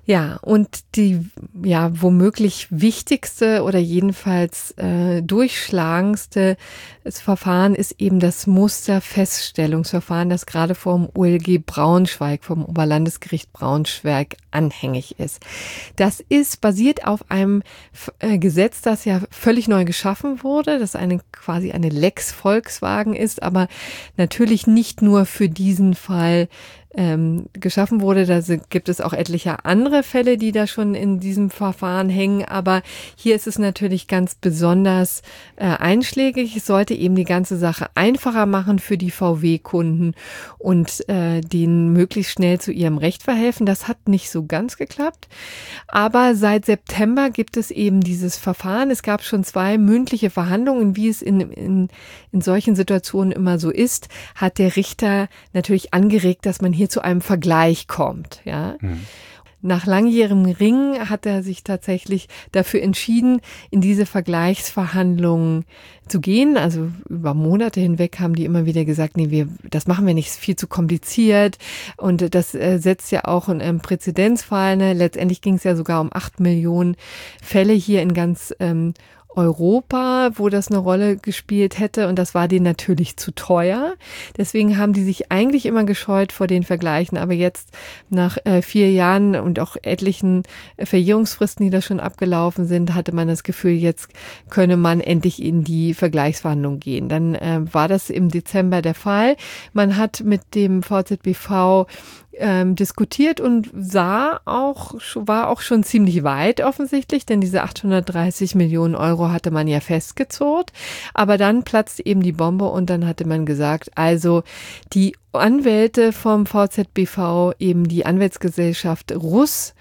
C: Ja, und die womöglich wichtigste oder jedenfalls durchschlagendste Verfahren ist eben das Musterfeststellungsverfahren, das gerade vom OLG Braunschweig, vom Oberlandesgericht Braunschweig anhängig ist. Das basiert auf einem Gesetz, das ja völlig neu geschaffen wurde, das quasi eine Lex Volkswagen ist, aber natürlich nicht nur für diesen Fall geschaffen wurde. Da gibt es auch etliche andere Fälle, die da schon in diesem Verfahren hängen. Aber hier ist es natürlich ganz besonders einschlägig. Es sollte eben die ganze Sache einfacher machen für die VW-Kunden und denen möglichst schnell zu ihrem Recht verhelfen. Das hat nicht so ganz geklappt. Aber seit September gibt es eben dieses Verfahren. Es gab schon 2 mündliche Verhandlungen. Wie es in solchen Situationen immer so ist, hat der Richter natürlich angeregt, dass man hier zu einem Vergleich kommt, ja. Nach langjährigem Ringen hat er sich tatsächlich dafür entschieden, in diese Vergleichsverhandlungen zu gehen. Also über Monate hinweg haben die immer wieder gesagt, nee, das machen wir nicht, ist viel zu kompliziert. Und das setzt ja auch einen Präzedenzfall. Ne? Letztendlich ging es ja sogar um 8 Millionen Fälle hier in ganz Europa, wo das eine Rolle gespielt hätte, und das war denen natürlich zu teuer. Deswegen haben die sich eigentlich immer gescheut vor den Vergleichen, aber jetzt nach 4 Jahren und auch etlichen Verjährungsfristen, die da schon abgelaufen sind, hatte man das Gefühl, jetzt könne man endlich in die Vergleichsverhandlung gehen. Dann war das im Dezember der Fall. Man hat mit dem VZBV diskutiert und war auch schon ziemlich weit offensichtlich, denn diese 830 Millionen Euro hatte man ja festgezurrt. Aber dann platzte eben die Bombe und dann hatte man gesagt, also die Anwälte vom VZBV, eben die Anwaltsgesellschaft Russ,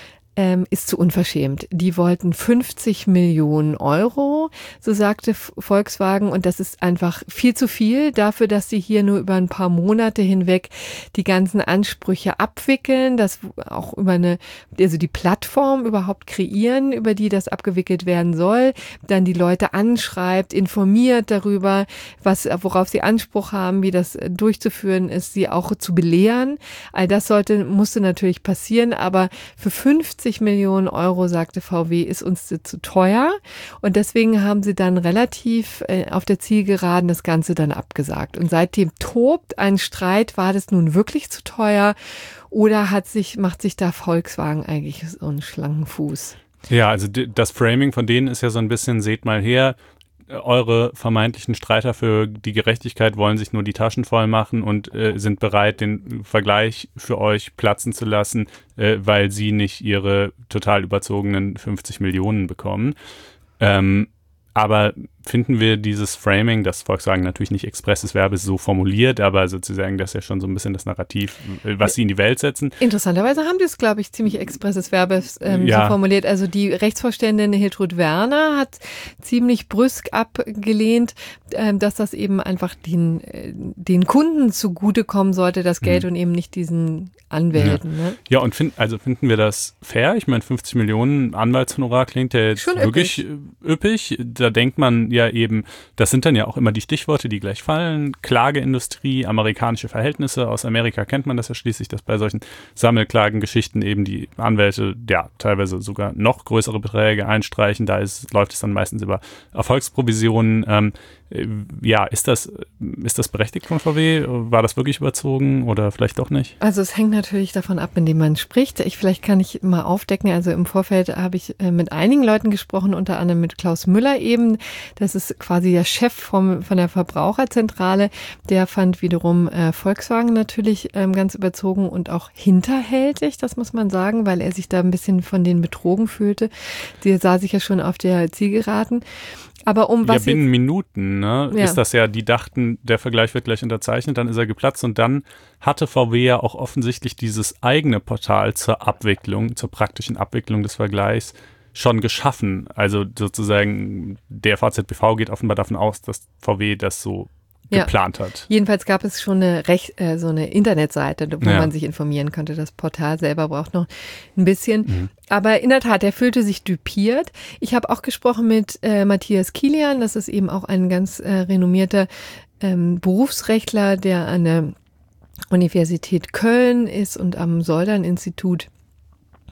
C: ist zu unverschämt. Die wollten 50 Millionen Euro, so sagte Volkswagen, und das ist einfach viel zu viel dafür, dass sie hier nur über ein paar Monate hinweg die ganzen Ansprüche abwickeln, das auch über die Plattform überhaupt kreieren, über die das abgewickelt werden soll, dann die Leute anschreibt, informiert darüber, worauf sie Anspruch haben, wie das durchzuführen ist, sie auch zu belehren. All das musste natürlich passieren, aber für 50 Millionen Euro, sagte VW, ist uns zu teuer. Und deswegen haben sie dann relativ auf der Zielgeraden das Ganze dann abgesagt. Und seitdem tobt ein Streit, war das nun wirklich zu teuer oder macht sich da Volkswagen eigentlich so einen schlanken Fuß?
D: Ja, also das Framing von denen ist ja so ein bisschen, seht mal her, eure vermeintlichen Streiter für die Gerechtigkeit wollen sich nur die Taschen voll machen und sind bereit, den Vergleich für euch platzen zu lassen, weil sie nicht ihre total überzogenen 50 Millionen bekommen. Aber finden wir dieses Framing, das Volkswagen natürlich nicht expresses Verbes so formuliert, aber sozusagen das ist ja schon so ein bisschen das Narrativ, was sie in die Welt setzen.
C: Interessanterweise haben die es, glaube ich, ziemlich expresses Verbes so formuliert. Also die Rechtsvorständin Hiltrud Werner hat ziemlich brüsk abgelehnt, dass das eben einfach den Kunden zugutekommen sollte, das Geld, und eben nicht diesen Anwälten.
D: Ja,
C: ne?
D: Ja, und finden wir das fair? Ich meine, 50 Millionen Anwaltshonorar klingt ja jetzt schon wirklich üppig. Da denkt man ja eben, das sind dann ja auch immer die Stichworte, die gleich fallen. Klageindustrie, amerikanische Verhältnisse. Aus Amerika kennt man das ja schließlich, dass bei solchen Sammelklagengeschichten eben die Anwälte ja teilweise sogar noch größere Beträge einstreichen. Da läuft es dann meistens über Erfolgsprovisionen. Ist das berechtigt von VW? War das wirklich überzogen oder vielleicht doch nicht?
C: Also es hängt natürlich davon ab, mit dem man spricht. Vielleicht kann ich mal aufdecken, also im Vorfeld habe ich mit einigen Leuten gesprochen, unter anderem mit Klaus Müller eben. Das ist quasi der Chef von der Verbraucherzentrale. Der fand wiederum Volkswagen natürlich ganz überzogen und auch hinterhältig, das muss man sagen, weil er sich da ein bisschen von denen betrogen fühlte. Der sah sich ja schon auf der Zielgeraden. Aber
D: binnen Minuten, ne? Ja. Ist das ja, die dachten, der Vergleich wird gleich unterzeichnet, dann ist er geplatzt und dann hatte VW ja auch offensichtlich dieses eigene Portal zur praktischen Abwicklung des Vergleichs schon geschaffen. Also sozusagen der VZBV geht offenbar davon aus, dass VW das so geplant hat.
C: Jedenfalls gab es schon so eine Internetseite, wo man sich informieren konnte. Das Portal selber braucht noch ein bisschen. Mhm. Aber in der Tat, er fühlte sich düpiert. Ich habe auch gesprochen mit Matthias Kilian. Das ist eben auch ein ganz renommierter Berufsrechtler, der an der Universität Köln ist und am Soldern-Institut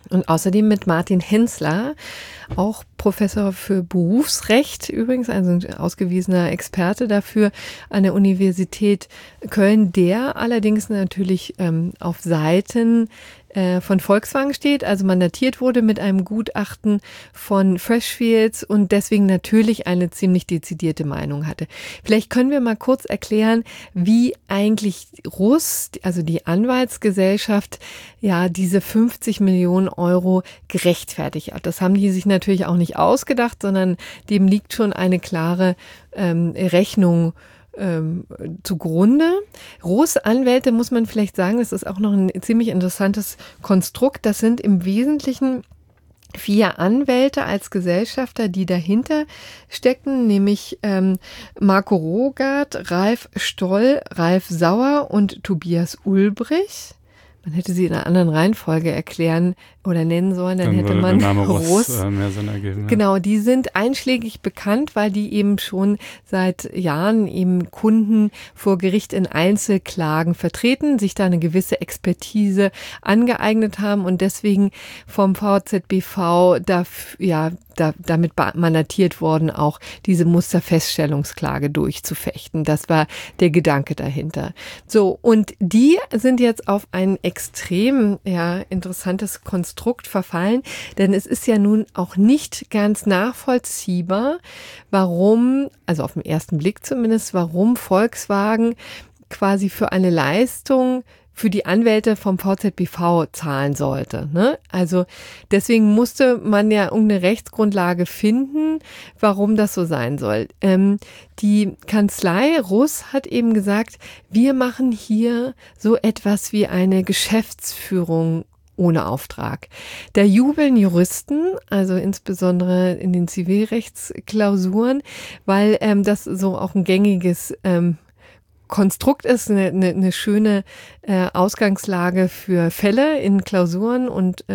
C: Und außerdem mit Martin Hensler, auch Professor für Berufsrecht übrigens, also ein ausgewiesener Experte dafür an der Universität Köln, der allerdings natürlich auf Seiten von Volkswagen steht, also mandatiert wurde mit einem Gutachten von Freshfields und deswegen natürlich eine ziemlich dezidierte Meinung hatte. Vielleicht können wir mal kurz erklären, wie eigentlich Russ, also die Anwaltsgesellschaft, ja diese 50 Millionen Euro gerechtfertigt hat. Das haben die sich natürlich auch nicht ausgedacht, sondern dem liegt schon eine klare Rechnung zugrunde. Russ Anwälte, muss man vielleicht sagen, das ist auch noch ein ziemlich interessantes Konstrukt. Das sind im Wesentlichen 4 Anwälte als Gesellschafter, die dahinter stecken, nämlich Marco Rogath, Ralf Stoll, Ralf Sauer und Tobias Ulbrich. Man hätte sie in einer anderen Reihenfolge erklären oder nennen sollen, dann hätte man
D: der Name
C: Russ
D: mehr Sinn ergeben. Ja.
C: Genau, die sind einschlägig bekannt, weil die eben schon seit Jahren eben Kunden vor Gericht in Einzelklagen vertreten, sich da eine gewisse Expertise angeeignet haben und deswegen vom VZBV damit mandatiert worden, auch diese Musterfeststellungsklage durchzufechten. Das war der Gedanke dahinter. So, und die sind jetzt auf ein extrem interessantes Konstrukt verfallen, denn es ist ja nun auch nicht ganz nachvollziehbar, warum, also auf den ersten Blick zumindest, warum Volkswagen quasi für eine Leistung für die Anwälte vom VZBV zahlen sollte. Ne? Also deswegen musste man ja irgendeine Rechtsgrundlage finden, warum das so sein soll. Die Kanzlei Russ hat eben gesagt, wir machen hier so etwas wie eine Geschäftsführung ohne Auftrag. Da jubeln Juristen, also insbesondere in den Zivilrechtsklausuren, weil das so auch ein gängiges Konstrukt ist, eine schöne Ausgangslage für Fälle in Klausuren und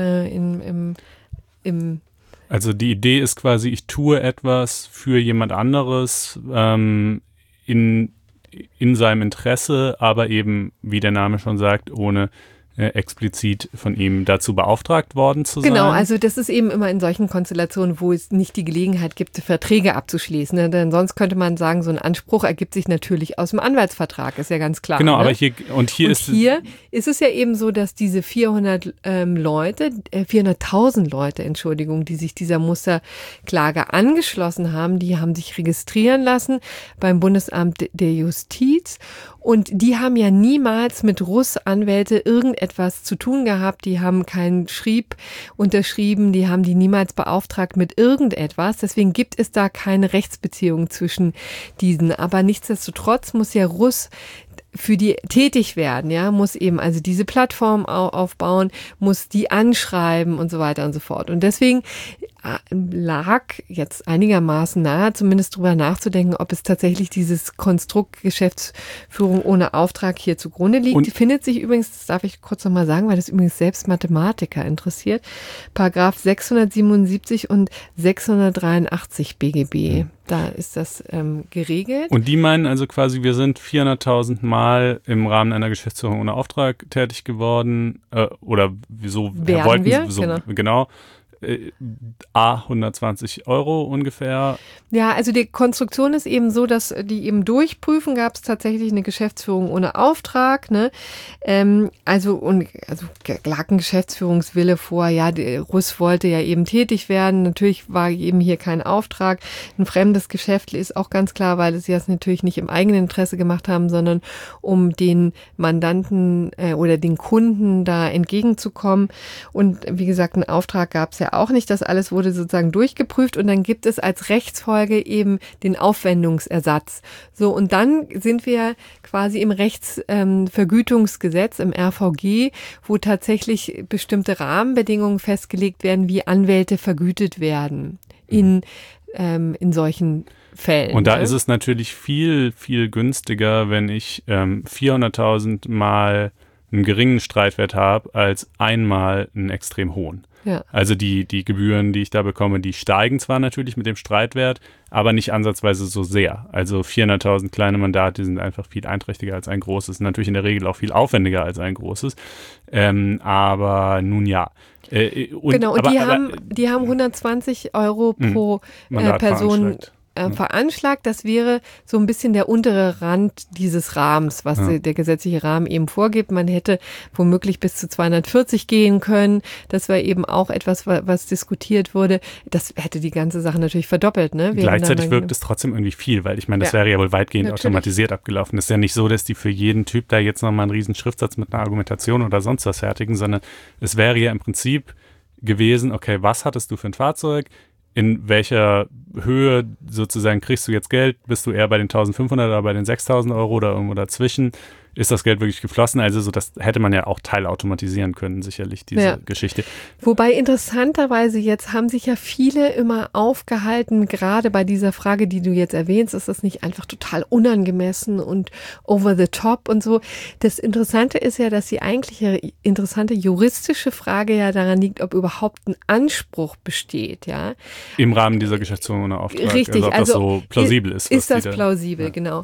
D: Also die Idee ist quasi, ich tue etwas für jemand anderes in seinem Interesse, aber eben, wie der Name schon sagt, ohne explizit von ihm dazu beauftragt worden zu sein.
C: Genau, also das ist eben immer in solchen Konstellationen, wo es nicht die Gelegenheit gibt, Verträge abzuschließen. Ne? Denn sonst könnte man sagen, so ein Anspruch ergibt sich natürlich aus dem Anwaltsvertrag, ist ja ganz klar.
D: Genau,
C: ne?
D: aber hier
C: ist es ja eben so, dass diese 400.000 Leute, Entschuldigung, die sich dieser Musterklage angeschlossen haben, die haben sich registrieren lassen beim Bundesamt der Justiz. Und die haben ja niemals mit Russ-Anwälte irgendetwas zu tun gehabt. Die haben keinen Schrieb unterschrieben, die haben die niemals beauftragt mit irgendetwas. Deswegen gibt es da keine Rechtsbeziehung zwischen diesen. Aber nichtsdestotrotz muss ja Russ für die tätig werden, ja, muss eben also diese Plattform aufbauen, muss die anschreiben und so weiter und so fort. Und deswegen lag jetzt einigermaßen nahe, zumindest drüber nachzudenken, ob es tatsächlich dieses Konstrukt Geschäftsführung ohne Auftrag hier zugrunde liegt. Und die findet sich übrigens, das darf ich kurz nochmal sagen, weil das übrigens selbst Mathematiker interessiert, Paragraph 677 und 683 BGB. Da ist das geregelt.
D: Und die meinen also quasi, wir sind 400.000 Mal im Rahmen einer Geschäftsführung ohne Auftrag tätig geworden oder so wollten wir, so, genau. 120 € ungefähr.
C: Ja, also die Konstruktion ist eben so, dass die eben durchprüfen, gab es tatsächlich eine Geschäftsführung ohne Auftrag, ne? Also lag ein Geschäftsführungswille vor, ja, der Russ wollte ja eben tätig werden, natürlich war eben hier kein Auftrag, ein fremdes Geschäft ist auch ganz klar, weil sie das natürlich nicht im eigenen Interesse gemacht haben, sondern um den Mandanten oder den Kunden da entgegenzukommen und wie gesagt, einen Auftrag gab es ja auch nicht. Das alles wurde sozusagen durchgeprüft und dann gibt es als Rechtsfolge eben den Aufwendungsersatz. So, und dann sind wir quasi im Rechtsvergütungsgesetz, im RVG, wo tatsächlich bestimmte Rahmenbedingungen festgelegt werden, wie Anwälte vergütet werden in solchen Fällen.
D: Und da ist es natürlich viel, viel günstiger, wenn ich 400.000 Mal einen geringen Streitwert habe, als einmal einen extrem hohen.
C: Ja.
D: Also die Gebühren, die ich da bekomme, die steigen zwar natürlich mit dem Streitwert, aber nicht ansatzweise so sehr. Also 400.000 kleine Mandate sind einfach viel einträchtiger als ein großes, natürlich in der Regel auch viel aufwendiger als ein großes. Aber nun ja.
C: Genau, und die haben 120 Euro pro Person veranschlagt. Das wäre so ein bisschen der untere Rand dieses Rahmens, was der gesetzliche Rahmen eben vorgibt. Man hätte womöglich bis zu 240 gehen können. Das war eben auch etwas, was diskutiert wurde. Das hätte die ganze Sache natürlich verdoppelt. Ne?
D: Gleichzeitig wirkt es trotzdem irgendwie viel, weil ich meine, das wäre ja wohl weitgehend automatisiert abgelaufen. Es ist ja nicht so, dass die für jeden Typ da jetzt nochmal einen riesen Schriftsatz mit einer Argumentation oder sonst was fertigen, sondern es wäre ja im Prinzip gewesen, okay, was hattest du für ein Fahrzeug? In welcher Höhe sozusagen kriegst du jetzt Geld? Bist du eher bei den 1.500 oder bei den 6.000 Euro oder irgendwo dazwischen? Ist das Geld wirklich geflossen? Also so, das hätte man ja auch teilautomatisieren können, sicherlich, diese Geschichte.
C: Wobei interessanterweise jetzt haben sich ja viele immer aufgehalten, gerade bei dieser Frage, die du jetzt erwähnst, ist das nicht einfach total unangemessen und over the top und so. Das Interessante ist ja, dass die eigentliche interessante juristische Frage ja daran liegt, ob überhaupt ein Anspruch besteht, ja.
D: Im Rahmen dieser Geschäftsführung ohne Auftrag.
C: Richtig,
D: ob das so plausibel ist.
C: Ist das plausibel, genau.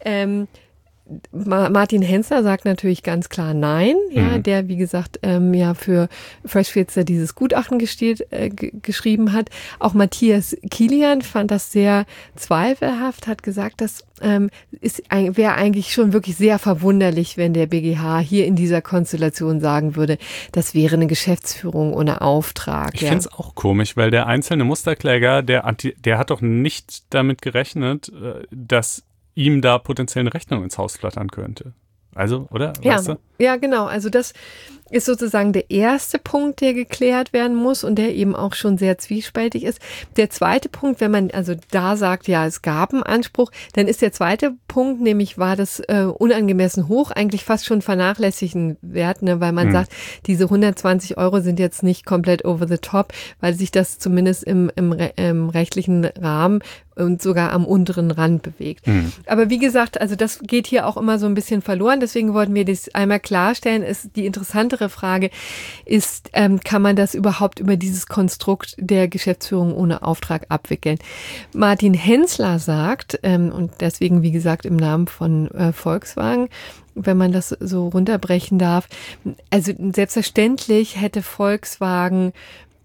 C: Martin Hensler sagt natürlich ganz klar nein, der, wie gesagt, für Freshfields dieses Gutachten geschrieben hat. Auch Kilian fand das sehr zweifelhaft, hat gesagt, das wäre eigentlich schon wirklich sehr verwunderlich, wenn der BGH hier in dieser Konstellation sagen würde, das wäre eine Geschäftsführung ohne Auftrag.
D: Ich finde es auch komisch, weil der einzelne Musterkläger, der hat doch nicht damit gerechnet, dass ihm da potenziell eine Rechnung ins Haus flattern könnte. Also, oder? Weißt du?
C: Ja, genau. Also das ist sozusagen der erste Punkt, der geklärt werden muss und der eben auch schon sehr zwiespältig ist. Der zweite Punkt, wenn man also da sagt, ja, es gab einen Anspruch, dann ist der zweite Punkt, nämlich war das unangemessen hoch, eigentlich fast schon vernachlässigen Wert, ne, weil man sagt, diese 120 Euro sind jetzt nicht komplett over the top, weil sich das zumindest im rechtlichen Rahmen und sogar am unteren Rand bewegt. Aber wie gesagt, also das geht hier auch immer so ein bisschen verloren, deswegen wollten wir das einmal klarstellen. Die interessantere Frage ist, kann man das überhaupt über dieses Konstrukt der Geschäftsführung ohne Auftrag abwickeln? Martin Hensler sagt, und deswegen, wie gesagt, im Namen von Volkswagen, wenn man das so runterbrechen darf, also selbstverständlich hätte Volkswagen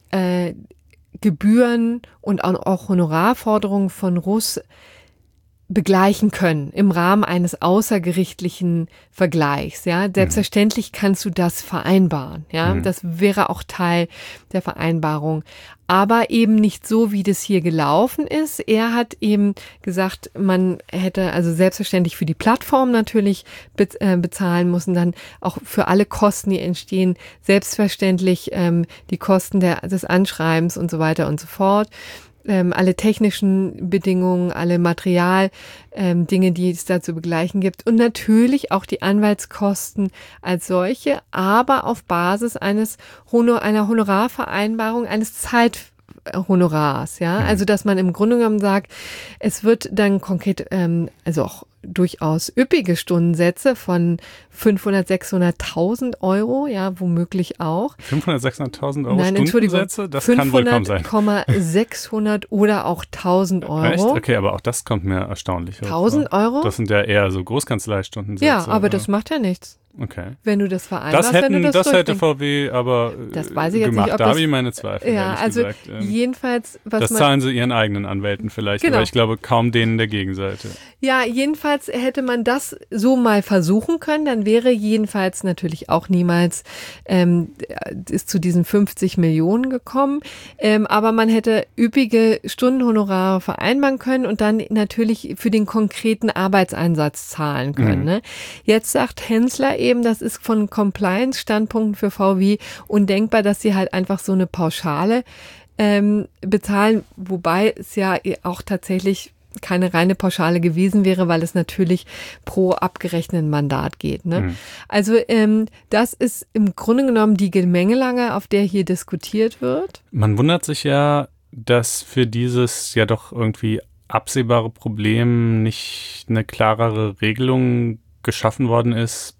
C: Gebühren und auch Honorarforderungen von Russ begleichen können im Rahmen eines außergerichtlichen Vergleichs, ja. Selbstverständlich kannst du das vereinbaren, ja. Das wäre auch Teil der Vereinbarung. Aber eben nicht so, wie das hier gelaufen ist. Er hat eben gesagt, man hätte also selbstverständlich für die Plattform natürlich bezahlen müssen, dann auch für alle Kosten, die entstehen, selbstverständlich die Kosten des Anschreibens und so weiter und so fort. Alle technischen Bedingungen, alle Dinge, die es da zu begleichen gibt und natürlich auch die Anwaltskosten als solche, aber auf Basis einer Honorarvereinbarung, eines Zeithonorars, ja, also dass man im Grunde genommen sagt, es wird dann konkret, also auch durchaus üppige Stundensätze von 500.000, 600.000 Euro, ja, womöglich auch.
D: 500.000, 600.000 Euro
C: Nein,
D: Stundensätze? Das kann wohl kaum sein.
C: 500,600 oder auch 1.000 Euro.
D: Echt? Okay, aber auch das kommt mir erstaunlich.
C: 1.000 Euro?
D: Das sind ja eher so Großkanzleistundensätze.
C: Ja, aber das macht ja nichts.
D: Okay.
C: Wenn du das vereinbarst,
D: das hätte VW aber
C: das weiß ich jetzt
D: gemacht.
C: Nicht, ob
D: da habe ich meine Zweifel.
C: Ja, also
D: gesagt.
C: Jedenfalls,
D: das zahlen sie ihren eigenen Anwälten vielleicht, aber ich glaube kaum denen der Gegenseite. Ja,
C: jedenfalls hätte man das so mal versuchen können, dann wäre jedenfalls natürlich auch niemals ist zu diesen 50 Millionen gekommen, aber man hätte üppige Stundenhonorare vereinbaren können und dann natürlich für den konkreten Arbeitseinsatz zahlen können. Ne? Jetzt sagt Hensler eben, das ist von Compliance-Standpunkten für VW undenkbar, dass sie halt einfach so eine Pauschale bezahlen, wobei es ja auch tatsächlich keine reine Pauschale gewesen wäre, weil es natürlich pro abgerechneten Mandat geht. Ne? Also das ist im Grunde genommen die Gemengelage, auf der hier diskutiert wird.
D: Man wundert sich ja, dass für dieses ja doch irgendwie absehbare Problem nicht eine klarere Regelung geschaffen worden ist,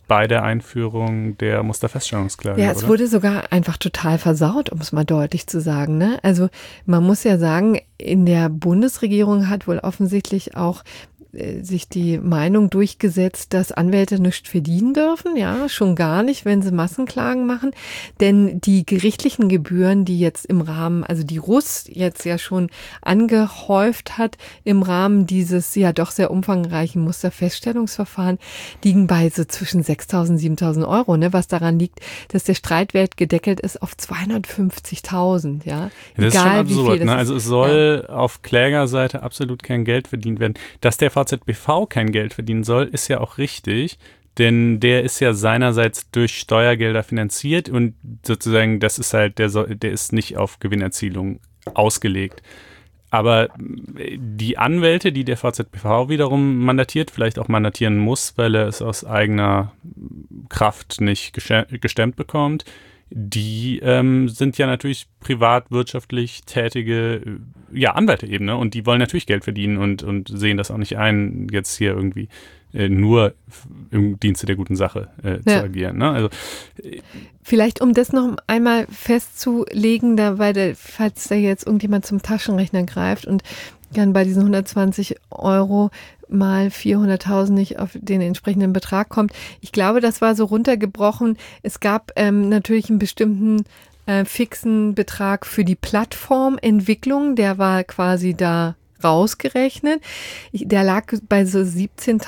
D: bei der Einführung der Musterfeststellungsklage.
C: Ja, es wurde sogar einfach total versaut, um es mal deutlich zu sagen, ne? Also man muss ja sagen, in der Bundesregierung hat wohl offensichtlich auch sich die Meinung durchgesetzt, dass Anwälte nichts verdienen dürfen, ja, schon gar nicht, wenn sie Massenklagen machen, denn die gerichtlichen Gebühren, die jetzt im Rahmen, also die Russ jetzt ja schon angehäuft hat im Rahmen dieses ja doch sehr umfangreichen Musterfeststellungsverfahren, liegen bei so zwischen 6.000 und 7.000 Euro, ne, was daran liegt, dass der Streitwert gedeckelt ist auf 250.000, ja.
D: Das ist schon absurd, ne? Also es soll auf Klägerseite absolut kein Geld verdient werden. Dass der VZBV kein Geld verdienen soll, ist ja auch richtig, denn der ist ja seinerseits durch Steuergelder finanziert und sozusagen, das ist halt, der ist nicht auf Gewinnerzielung ausgelegt. Aber die Anwälte, die der VZBV wiederum mandatiert, vielleicht auch mandatieren muss, weil er es aus eigener Kraft nicht gestemmt bekommt, die sind ja natürlich privatwirtschaftlich tätige Anwälte eben, ne? Und die wollen natürlich Geld verdienen und sehen das auch nicht ein, jetzt hier irgendwie nur im Dienste der guten Sache zu agieren. Ne? Also,
C: vielleicht, um das noch einmal festzulegen, falls da jetzt irgendjemand zum Taschenrechner greift und dann bei diesen 120 Euro mal 400.000 nicht auf den entsprechenden Betrag kommt. Ich glaube, das war so runtergebrochen. Es gab natürlich einen bestimmten fixen Betrag für die Plattformentwicklung, der war quasi da rausgerechnet. Der lag bei so 17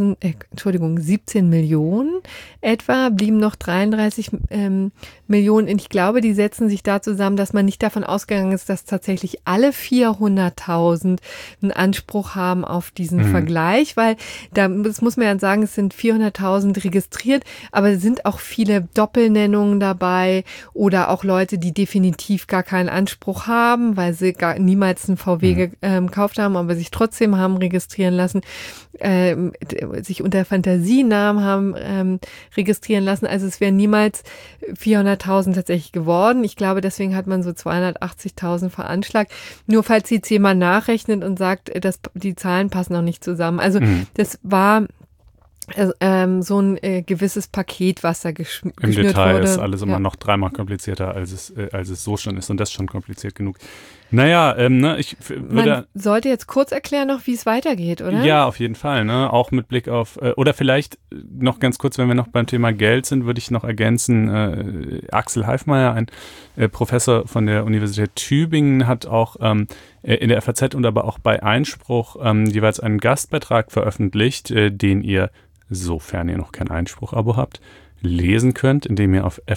C: Millionen etwa, blieben noch 33 Millionen. Und ich glaube, die setzen sich da zusammen, dass man nicht davon ausgegangen ist, dass tatsächlich alle 400.000 einen Anspruch haben auf diesen Vergleich, weil das muss man ja sagen, es sind 400.000 registriert, aber es sind auch viele Doppelnennungen dabei oder auch Leute, die definitiv gar keinen Anspruch haben, weil sie niemals einen VW gekauft haben, aber sich trotzdem haben registrieren lassen, sich unter Fantasienamen haben registrieren lassen. Also es wären niemals 400.000 tatsächlich geworden. Ich glaube, deswegen hat man so 280.000 veranschlagt. Nur falls sie jetzt jemand nachrechnet und sagt, dass die Zahlen passen noch nicht zusammen. Also das war so ein gewisses Paket, was da geschnürt wurde.
D: Im Detail ist alles immer noch dreimal komplizierter, als es so schon ist und das schon kompliziert genug. Naja,
C: man sollte jetzt kurz erklären noch, wie es weitergeht, oder?
D: Ja, auf jeden Fall, ne? Auch mit Blick auf, oder vielleicht noch ganz kurz, wenn wir noch beim Thema Geld sind, würde ich noch ergänzen, Axel Heifmeier, ein Professor von der Universität Tübingen, hat auch in der FAZ und aber auch bei Einspruch jeweils einen Gastbeitrag veröffentlicht, den ihr, sofern ihr noch kein Einspruch-Abo habt, lesen könnt, indem ihr auf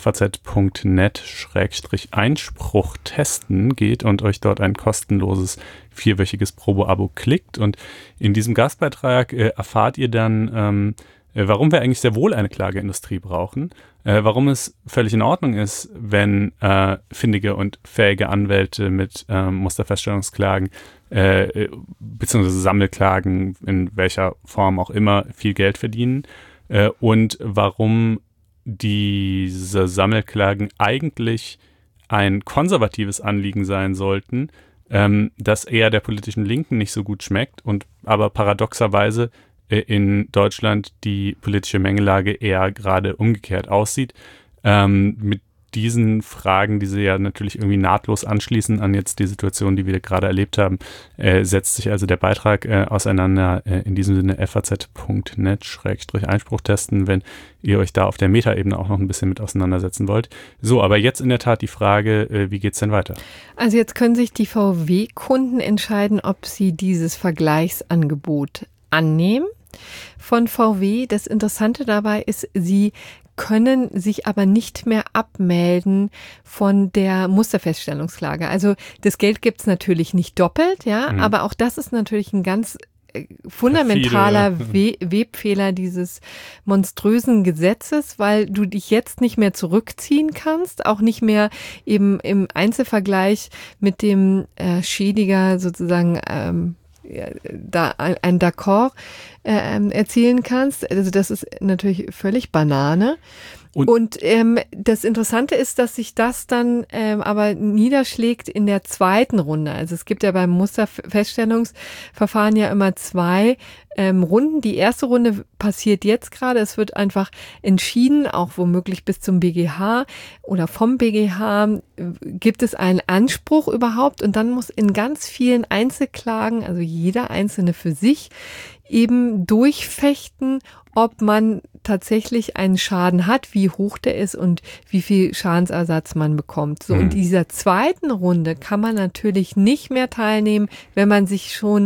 D: faz.net/Einspruch testen geht und euch dort ein kostenloses 4-wöchiges Probo-Abo klickt. Und in diesem Gastbeitrag erfahrt ihr dann, warum wir eigentlich sehr wohl eine Klageindustrie brauchen, warum es völlig in Ordnung ist, wenn findige und fähige Anwälte mit Musterfeststellungsklagen beziehungsweise Sammelklagen, in welcher Form auch immer, viel Geld verdienen und warum diese Sammelklagen eigentlich ein konservatives Anliegen sein sollten, das eher der politischen Linken nicht so gut schmeckt und aber paradoxerweise in Deutschland die politische Mengelage eher gerade umgekehrt aussieht. Mit diesen Fragen, die sie ja natürlich irgendwie nahtlos anschließen an jetzt die Situation, die wir gerade erlebt haben, setzt sich also der Beitrag auseinander. In diesem Sinne faz.net/Einspruch testen, wenn ihr euch da auf der Metaebene auch noch ein bisschen mit auseinandersetzen wollt. So, aber jetzt in der Tat die Frage, wie geht's denn weiter?
C: Also jetzt können sich die VW-Kunden entscheiden, ob sie dieses Vergleichsangebot annehmen von VW. Das Interessante dabei ist, sie können sich aber nicht mehr abmelden von der Musterfeststellungsklage. Also das Geld gibt's natürlich nicht doppelt, ja, aber auch das ist natürlich ein ganz fundamentaler Webfehler dieses monströsen Gesetzes, weil du dich jetzt nicht mehr zurückziehen kannst, auch nicht mehr eben im Einzelvergleich mit dem Schädiger sozusagen da ein D'accord erzielen kannst. Also das ist natürlich völlig Banane. Und das Interessante ist, dass sich das dann aber niederschlägt in der zweiten Runde. Also es gibt ja beim Musterfeststellungsverfahren ja immer 2 Runden. Die erste Runde passiert jetzt gerade. Es wird einfach entschieden, auch womöglich bis zum BGH oder vom BGH, gibt es einen Anspruch überhaupt. Und dann muss in ganz vielen Einzelklagen, also jeder Einzelne für sich, eben durchfechten, ob man tatsächlich einen Schaden hat, wie hoch der ist und wie viel Schadensersatz man bekommt. So, in dieser zweiten Runde kann man natürlich nicht mehr teilnehmen, wenn man sich schon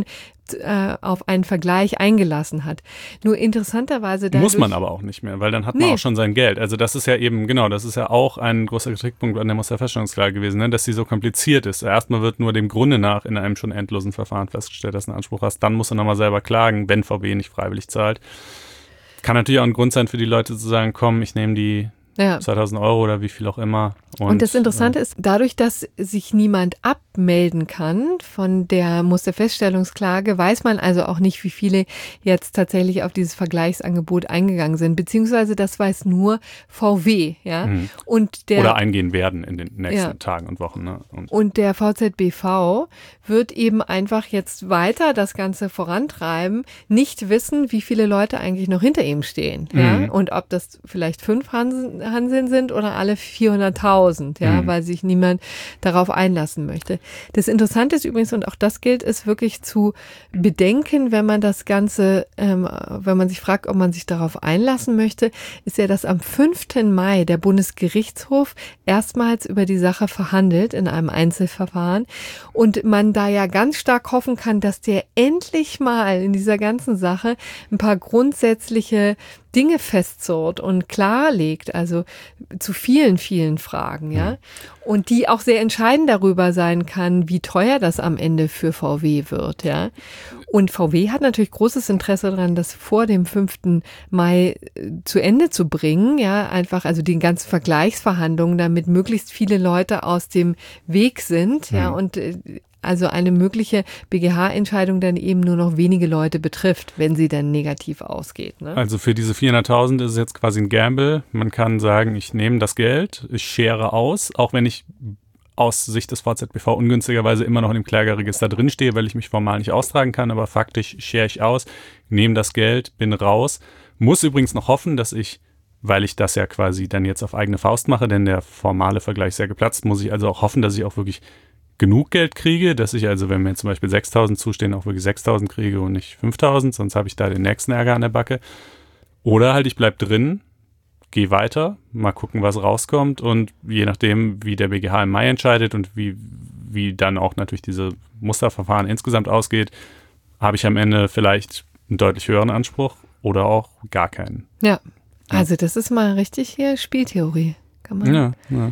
C: auf einen Vergleich eingelassen hat. Nur interessanterweise dadurch,
D: muss man aber auch nicht mehr, weil dann hat man auch schon sein Geld. Also das ist ja eben, genau, das ist ja auch ein großer Kritikpunkt an der Musterfeststellungsklage gewesen, ne, dass sie so kompliziert ist. Erstmal wird nur dem Grunde nach in einem schon endlosen Verfahren festgestellt, dass du einen Anspruch hast. Dann musst du nochmal selber klagen, wenn VW nicht freiwillig zahlt. Kann natürlich auch ein Grund sein für die Leute zu sagen, komm, ich nehme die 2.000 € oder wie viel auch immer.
C: Und das Interessante ist, dadurch, dass sich niemand abmelden kann von der Musterfeststellungsklage, weiß man also auch nicht, wie viele jetzt tatsächlich auf dieses Vergleichsangebot eingegangen sind, beziehungsweise das weiß nur VW, ja. Und
D: oder eingehen werden in den nächsten Tagen und Wochen. Ne?
C: Und der VZBV wird eben einfach jetzt weiter das Ganze vorantreiben, nicht wissen, wie viele Leute eigentlich noch hinter ihm stehen, ja. Und ob das vielleicht 5 Hanseln sind oder alle 400.000, ja, weil sich niemand darauf einlassen möchte. Das Interessante ist übrigens, und auch das gilt es wirklich zu bedenken, wenn man das Ganze, wenn man sich fragt, ob man sich darauf einlassen möchte, ist ja, dass am 5. Mai der Bundesgerichtshof erstmals über die Sache verhandelt in einem Einzelverfahren und man da ja ganz stark hoffen kann, dass der endlich mal in dieser ganzen Sache ein paar grundsätzliche Dinge festzurrt und klarlegt, also zu vielen, vielen Fragen, ja. Und die auch sehr entscheidend darüber sein kann, wie teuer das am Ende für VW wird, ja. Und VW hat natürlich großes Interesse daran, das vor dem 5. Mai zu Ende zu bringen, ja, einfach, also die ganzen Vergleichsverhandlungen, damit möglichst viele Leute aus dem Weg sind, ja, und also eine mögliche BGH-Entscheidung dann eben nur noch wenige Leute betrifft, wenn sie dann negativ ausgeht. Ne?
D: Also für diese 400.000 ist es jetzt quasi ein Gamble. Man kann sagen, ich nehme das Geld, ich schere aus, auch wenn ich aus Sicht des VZBV ungünstigerweise immer noch in dem Klägerregister drinstehe, weil ich mich formal nicht austragen kann, aber faktisch schere ich aus, nehme das Geld, bin raus. Muss übrigens noch hoffen, dass ich, weil ich das ja quasi dann jetzt auf eigene Faust mache, denn der formale Vergleich ist ja geplatzt, muss ich also auch hoffen, dass ich auch wirklich genug Geld kriege, dass ich also, wenn mir zum Beispiel 6.000 zustehen, auch wirklich 6.000 kriege und nicht 5.000, sonst habe ich da den nächsten Ärger an der Backe. Oder halt, ich bleibe drin, gehe weiter, mal gucken, was rauskommt und je nachdem, wie der BGH im Mai entscheidet und wie dann auch natürlich diese Musterverfahren insgesamt ausgeht, habe ich am Ende vielleicht einen deutlich höheren Anspruch oder auch gar keinen.
C: Ja, also das ist mal richtig hier Spieltheorie. Kann man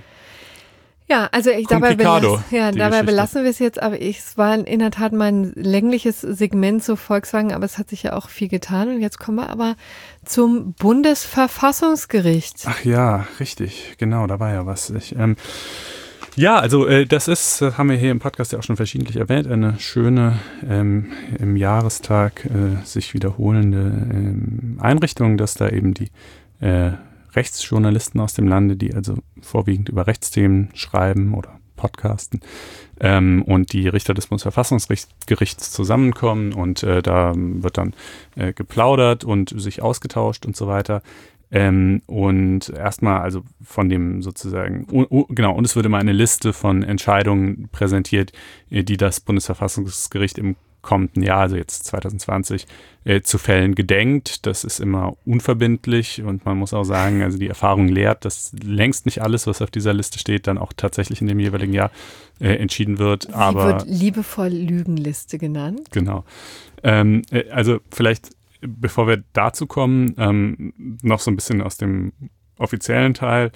C: Ja, also dabei belassen wir es jetzt, aber es war in der Tat mal ein längliches Segment zu Volkswagen, aber es hat sich ja auch viel getan und jetzt kommen wir aber zum Bundesverfassungsgericht.
D: Ach ja, richtig, genau, da war ja was. Das ist, haben wir hier im Podcast ja auch schon verschiedentlich erwähnt, eine schöne im Jahrestag sich wiederholende Einrichtung, dass da eben die Rechtsjournalisten aus dem Lande, die also vorwiegend über Rechtsthemen schreiben oder podcasten und die Richter des Bundesverfassungsgerichts zusammenkommen und da wird dann geplaudert und sich ausgetauscht und so weiter. Und erstmal also von dem sozusagen, genau, und es wird immer eine Liste von Entscheidungen präsentiert, die das Bundesverfassungsgericht im kommenden Jahr, also jetzt 2020, zu Fällen gedenkt. Das ist immer unverbindlich und man muss auch sagen, also die Erfahrung lehrt, dass längst nicht alles, was auf dieser Liste steht, dann auch tatsächlich in dem jeweiligen Jahr entschieden wird.
C: Sie wird liebevoll Lügenliste genannt.
D: Genau. Also vielleicht, bevor wir dazu kommen, noch so ein bisschen aus dem offiziellen Teil.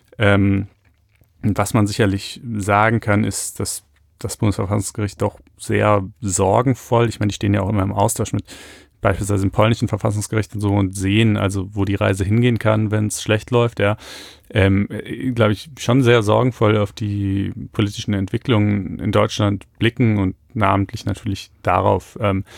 D: Was man sicherlich sagen kann, ist, dass das Bundesverfassungsgericht doch sehr sorgenvoll, ich meine, die stehen ja auch immer im Austausch mit beispielsweise dem polnischen Verfassungsgericht und so und sehen also, wo die Reise hingehen kann, wenn es schlecht läuft, ja, glaube ich, schon sehr sorgenvoll auf die politischen Entwicklungen in Deutschland blicken und namentlich natürlich darauf,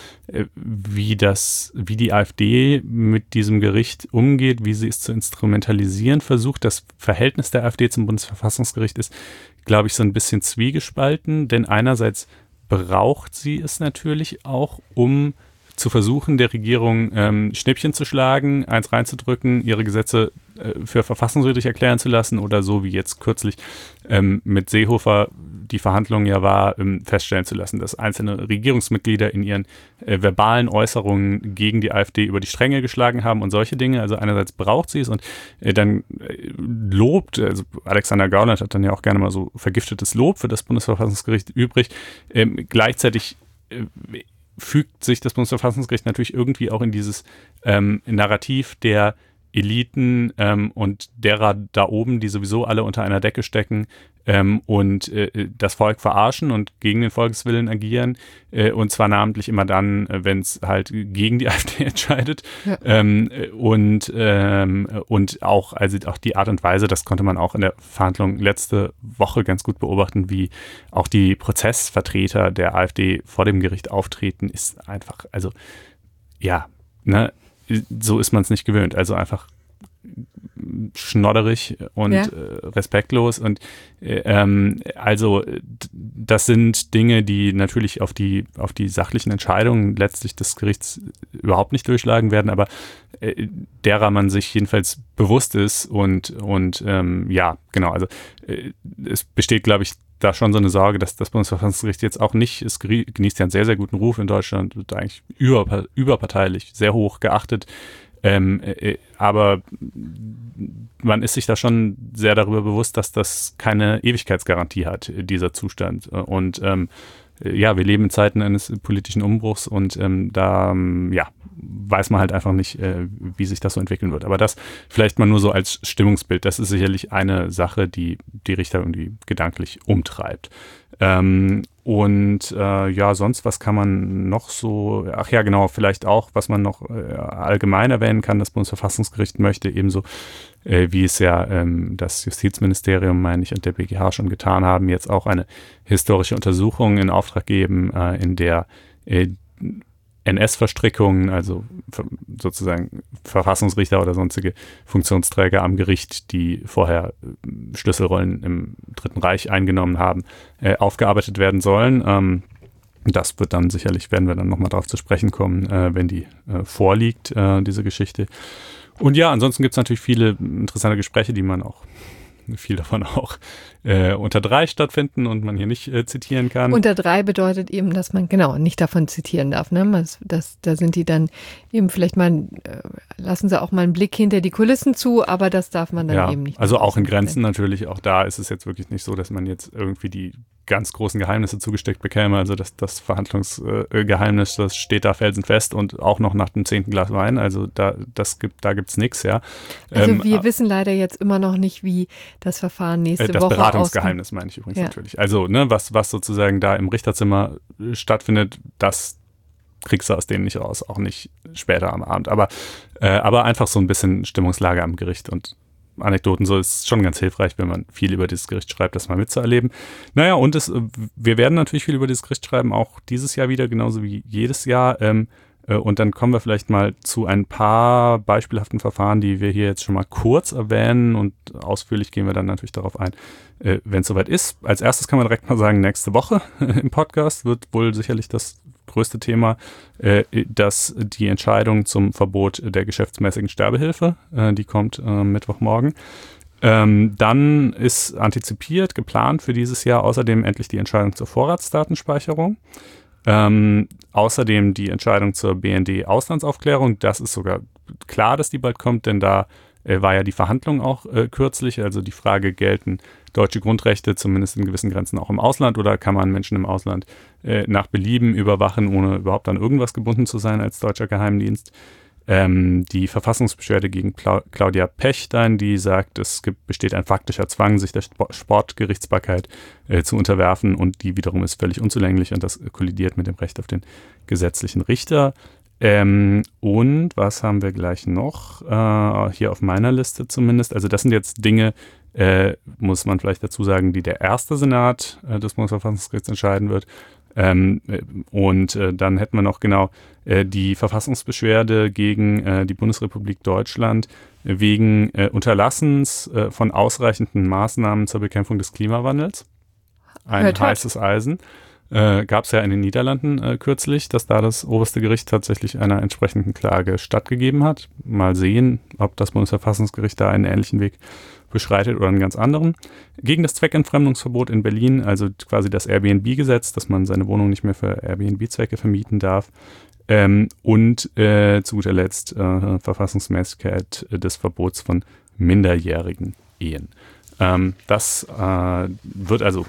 D: wie die AfD mit diesem Gericht umgeht, wie sie es zu instrumentalisieren versucht. Das Verhältnis der AfD zum Bundesverfassungsgericht ist, glaube ich, so ein bisschen zwiegespalten, denn einerseits braucht sie es natürlich auch, um zu versuchen, der Regierung Schnippchen zu schlagen, eins reinzudrücken, ihre Gesetze für verfassungswidrig erklären zu lassen oder so wie jetzt kürzlich mit Seehofer die Verhandlungen ja war, feststellen zu lassen, dass einzelne Regierungsmitglieder in ihren verbalen Äußerungen gegen die AfD über die Stränge geschlagen haben und solche Dinge. Also einerseits braucht sie es und dann lobt, also Alexander Gauland hat dann ja auch gerne mal so vergiftetes Lob für das Bundesverfassungsgericht übrig. Gleichzeitig fügt sich das Bundesverfassungsgericht natürlich irgendwie auch in dieses Narrativ der Eliten und derer da oben, die sowieso alle unter einer Decke stecken und das Volk verarschen und gegen den Volkswillen agieren und zwar namentlich immer dann, wenn es halt gegen die AfD entscheidet und auch, also auch die Art und Weise, das konnte man auch in der Verhandlung letzte Woche ganz gut beobachten, wie auch die Prozessvertreter der AfD vor dem Gericht auftreten, ist einfach, also ja, ne, so ist man es nicht gewöhnt. Also einfach schnodderig und respektlos. Und also das sind Dinge, die natürlich auf die sachlichen Entscheidungen letztlich des Gerichts überhaupt nicht durchschlagen werden, aber derer man sich jedenfalls bewusst ist. Und ja, genau. Also es besteht, glaube ich, da schon so eine Sorge, dass das Bundesverfassungsgericht jetzt auch nicht, es genießt ja einen sehr, sehr guten Ruf in Deutschland, wird eigentlich überparteilich sehr hoch geachtet, aber man ist sich da schon sehr darüber bewusst, dass das keine Ewigkeitsgarantie hat, dieser Zustand. Und ja, wir leben in Zeiten eines politischen Umbruchs und da weiß man halt einfach nicht, wie sich das so entwickeln wird. Aber das vielleicht mal nur so als Stimmungsbild. Das ist sicherlich eine Sache, die die Richter irgendwie gedanklich umtreibt. Ja, sonst, was kann man noch so, ach ja, genau, vielleicht auch, was man noch allgemein erwähnen kann, das Bundesverfassungsgericht möchte ebenso, wie es ja das Justizministerium, meine ich, und der BGH schon getan haben, jetzt auch eine historische Untersuchung in Auftrag geben, in der NS-Verstrickungen, also sozusagen Verfassungsrichter oder sonstige Funktionsträger am Gericht, die vorher Schlüsselrollen im Dritten Reich eingenommen haben, aufgearbeitet werden sollen. Das wird dann sicherlich, werden wir dann nochmal darauf zu sprechen kommen, wenn die vorliegt, diese Geschichte. Und ja, ansonsten gibt es natürlich viele interessante Gespräche, die man auch viel davon auch unter 3 stattfinden und man hier nicht zitieren kann.
C: Unter 3 bedeutet eben, dass man genau nicht davon zitieren darf. Ne? Da sind die dann eben vielleicht mal, lassen sie auch mal einen Blick hinter die Kulissen zu, aber das darf man dann eben nicht.
D: Also auch in Grenzen natürlich, auch da ist es jetzt wirklich nicht so, dass man jetzt irgendwie die ganz großen Geheimnisse zugesteckt bekäme. Also das Verhandlungsgeheimnis, das steht da felsenfest und auch noch nach dem 10. Glas Wein. Also da gibt's nichts, ja.
C: Also wir wissen leider jetzt immer noch nicht, wie das Verfahren nächste Woche
D: ausgeht. Das Beratungsgeheimnis meine ich übrigens natürlich. Also ne, was sozusagen da im Richterzimmer stattfindet, das kriegst du aus denen nicht raus, auch nicht später am Abend. Aber einfach so ein bisschen Stimmungslage am Gericht und Anekdoten, so ist schon ganz hilfreich, wenn man viel über dieses Gericht schreibt, das mal mitzuerleben. Naja, und wir werden natürlich viel über dieses Gericht schreiben, auch dieses Jahr wieder, genauso wie jedes Jahr. Und dann kommen wir vielleicht mal zu ein paar beispielhaften Verfahren, die wir hier jetzt schon mal kurz erwähnen und ausführlich gehen wir dann natürlich darauf ein, wenn es soweit ist. Als erstes kann man direkt mal sagen, nächste Woche im Podcast wird wohl sicherlich das größte Thema, dass die Entscheidung zum Verbot der geschäftsmäßigen Sterbehilfe, die kommt Mittwochmorgen. Dann ist antizipiert, geplant für dieses Jahr außerdem endlich die Entscheidung zur Vorratsdatenspeicherung. Außerdem die Entscheidung zur BND-Auslandsaufklärung. Das ist sogar klar, dass die bald kommt, denn da war ja die Verhandlung auch kürzlich. Also die Frage, gelten deutsche Grundrechte zumindest in gewissen Grenzen auch im Ausland oder kann man Menschen im Ausland nach Belieben überwachen, ohne überhaupt an irgendwas gebunden zu sein als deutscher Geheimdienst. Die Verfassungsbeschwerde gegen Claudia Pechstein, die sagt, besteht ein faktischer Zwang, sich der Sportgerichtsbarkeit zu unterwerfen und die wiederum ist völlig unzulänglich und das kollidiert mit dem Recht auf den gesetzlichen Richter. Und was haben wir gleich noch? Hier auf meiner Liste zumindest. Also das sind jetzt Dinge, muss man vielleicht dazu sagen, die der erste Senat des Bundesverfassungsgerichts entscheiden wird. Und dann hätten wir noch die Verfassungsbeschwerde gegen die Bundesrepublik Deutschland wegen Unterlassens von ausreichenden Maßnahmen zur Bekämpfung des Klimawandels. Ein heißes Eisen. Gab es ja in den Niederlanden kürzlich, dass da das oberste Gericht tatsächlich einer entsprechenden Klage stattgegeben hat. Mal sehen, ob das Bundesverfassungsgericht da einen ähnlichen Weg beschreitet oder einen ganz anderen. Gegen das Zweckentfremdungsverbot in Berlin, also quasi das Airbnb-Gesetz, dass man seine Wohnung nicht mehr für Airbnb-Zwecke vermieten darf. Und zu guter Letzt Verfassungsmäßigkeit des Verbots von minderjährigen Ehen. Das wird also,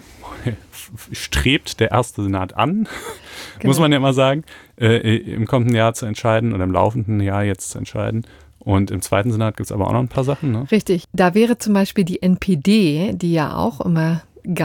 D: strebt der erste Senat an, muss man ja mal sagen, im kommenden Jahr zu entscheiden oder im laufenden Jahr jetzt zu entscheiden. Und im zweiten Senat gibt es aber auch noch ein paar Sachen, ne?
C: Richtig. Da wäre zum Beispiel die NPD, die ja auch immer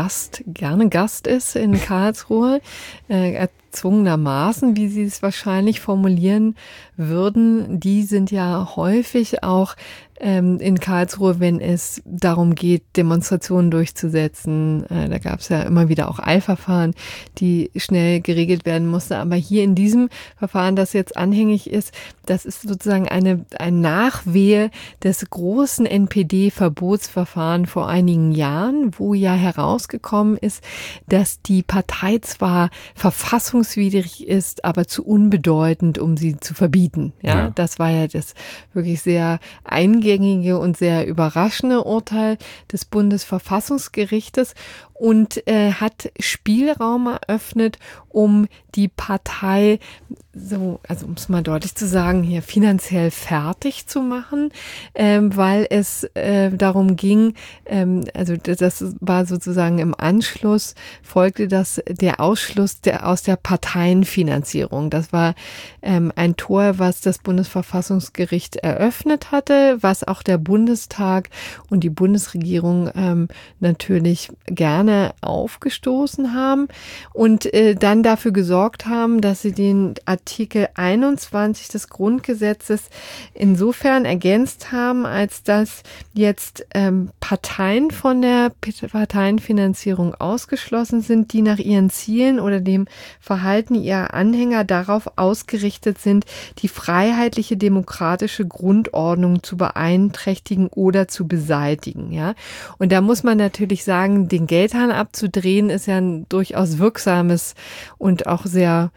C: gerne Gast ist in Karlsruhe, erzwungenermaßen, wie sie es wahrscheinlich formulieren würden. Die sind ja häufig auch in Karlsruhe, wenn es darum geht, Demonstrationen durchzusetzen. Da gab es ja immer wieder auch Eilverfahren, die schnell geregelt werden mussten. Aber hier in diesem Verfahren, das jetzt anhängig ist, das ist sozusagen ein Nachwehe des großen NPD-Verbotsverfahrens vor einigen Jahren, wo ja herausgekommen ist, dass die Partei zwar verfassungswidrig ist, aber zu unbedeutend, um sie zu verbieten. Ja. Das war ja das wirklich sehr eingängige und sehr überraschende Urteil des Bundesverfassungsgerichtes und hat Spielraum eröffnet, um die Partei also um es mal deutlich zu sagen, hier finanziell fertig zu machen, weil es darum ging, also das war sozusagen im Anschluss, folgte das der Ausschluss aus der Parteienfinanzierung. Das war ein Tor, was das Bundesverfassungsgericht eröffnet hatte, was auch der Bundestag und die Bundesregierung natürlich gerne aufgestoßen haben und dann dafür gesorgt haben, dass sie den Artikel 21 des Grundgesetzes insofern ergänzt haben, als dass jetzt Parteien von der Parteienfinanzierung ausgeschlossen sind, die nach ihren Zielen oder dem Verhalten ihrer Anhänger darauf ausgerichtet sind, die freiheitliche demokratische Grundordnung zu beeinträchtigen oder zu beseitigen. Ja? Und da muss man natürlich sagen, den Geldhahn abzudrehen ist ja ein durchaus wirksames und auch sehr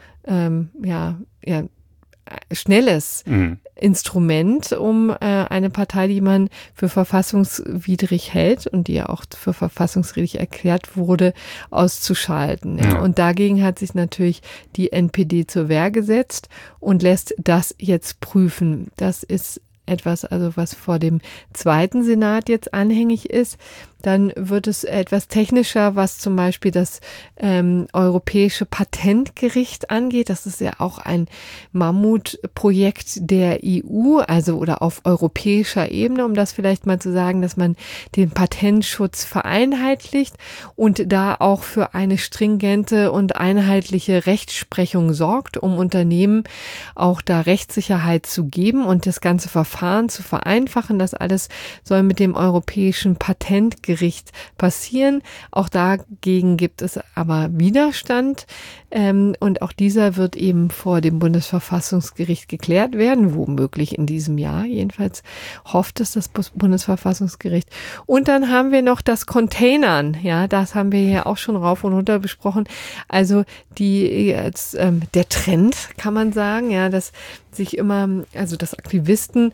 C: schnelles Instrument, um eine Partei, die man für verfassungswidrig hält und die ja auch für verfassungswidrig erklärt wurde, auszuschalten. Ja. Und dagegen hat sich natürlich die NPD zur Wehr gesetzt und lässt das jetzt prüfen. Das ist etwas, also was vor dem zweiten Senat jetzt anhängig ist. Dann wird es etwas technischer, was zum Beispiel das Europäische Patentgericht angeht. Das ist ja auch ein Mammutprojekt der EU, also oder auf europäischer Ebene, um das vielleicht mal zu sagen, dass man den Patentschutz vereinheitlicht und da auch für eine stringente und einheitliche Rechtsprechung sorgt, um Unternehmen auch da Rechtssicherheit zu geben und das ganze Verfahren zu vereinfachen. Das alles soll mit dem Europäischen Patentgericht passieren. Auch dagegen gibt es aber Widerstand und auch dieser wird eben vor dem Bundesverfassungsgericht geklärt werden, womöglich in diesem Jahr. Jedenfalls hofft es das Bundesverfassungsgericht. Und dann haben wir noch das Containern. Ja, das haben wir ja auch schon rauf und runter besprochen. Also der Trend, kann man sagen, ja, dass sich immer, also dass Aktivisten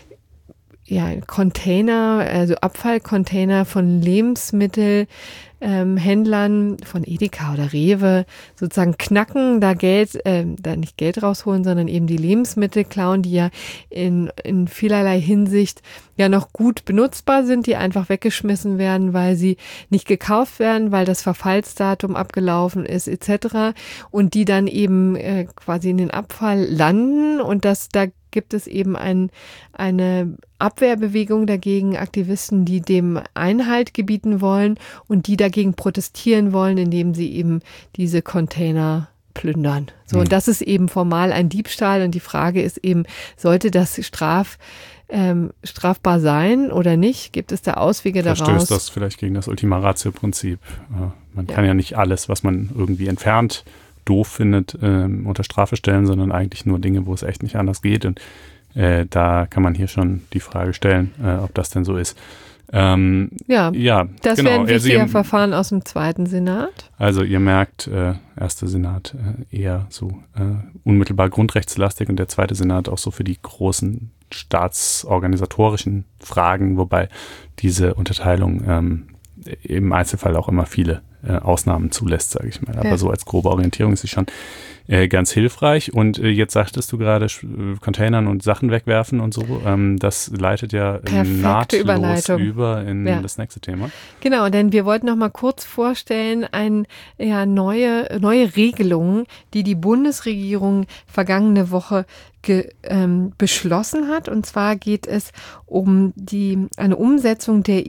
C: Container, also Abfallcontainer von Lebensmittelhändlern, von Edeka oder Rewe sozusagen knacken, da nicht Geld rausholen, sondern eben die Lebensmittel klauen, die ja in vielerlei Hinsicht ja noch gut benutzbar sind, die einfach weggeschmissen werden, weil sie nicht gekauft werden, weil das Verfallsdatum abgelaufen ist etc. und die dann eben quasi in den Abfall landen und da gibt es eben eine Abwehrbewegung dagegen, Aktivisten, die dem Einhalt gebieten wollen und die dagegen protestieren wollen, indem sie eben diese Container plündern. So, und das ist eben formal ein Diebstahl und die Frage ist eben, sollte das strafbar sein oder nicht? Gibt es da Auswege daraus?
D: Verstößt das vielleicht gegen das Ultima Ratio-Prinzip? Man kann ja nicht alles, was man irgendwie entfernt, doof findet, unter Strafe stellen, sondern eigentlich nur Dinge, wo es echt nicht anders geht. Und da kann man hier schon die Frage stellen, ob das denn so ist.
C: Das wäre ein wichtiger Verfahren aus dem zweiten Senat.
D: Also ihr merkt, erster Senat eher so unmittelbar grundrechtslastig und der zweite Senat auch so für die großen staatsorganisatorischen Fragen, wobei diese Unterteilung im Einzelfall auch immer viele Ausnahmen zulässt, sage ich mal. Aber so als grobe Orientierung ist sie schon ganz hilfreich. Und jetzt sagtest du gerade Containern und Sachen wegwerfen und so. Das leitet ja nahtlos über in das nächste Thema.
C: Genau, denn wir wollten noch mal kurz vorstellen, neue Regelungen, die Bundesregierung vergangene Woche beschlossen hat. Und zwar geht es um eine Umsetzung der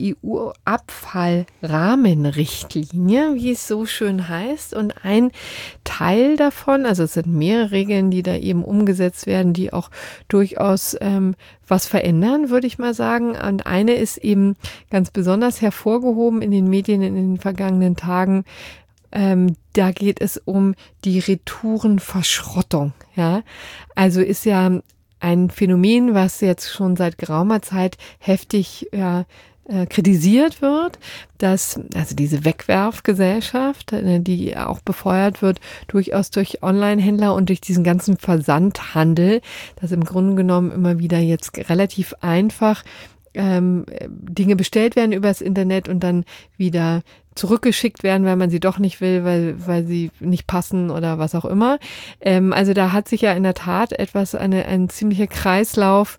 C: EU-Abfallrahmenrichtlinie, wie es so schön heißt. Und ein Teil davon, also es sind mehrere Regeln, die da eben umgesetzt werden, die auch durchaus was verändern, würde ich mal sagen. Und eine ist eben ganz besonders hervorgehoben in den Medien in den vergangenen Tagen. Da geht es um die Retourenverschrottung. Ja, also ist ja ein Phänomen, was jetzt schon seit geraumer Zeit heftig kritisiert wird, dass also diese Wegwerfgesellschaft, die auch befeuert wird, durchaus durch Online-Händler und durch diesen ganzen Versandhandel, dass im Grunde genommen immer wieder jetzt relativ einfach Dinge bestellt werden übers Internet und dann wieder zurückgeschickt werden, weil man sie doch nicht will, weil sie nicht passen oder was auch immer. Also da hat sich ja in der Tat ein ziemlicher Kreislauf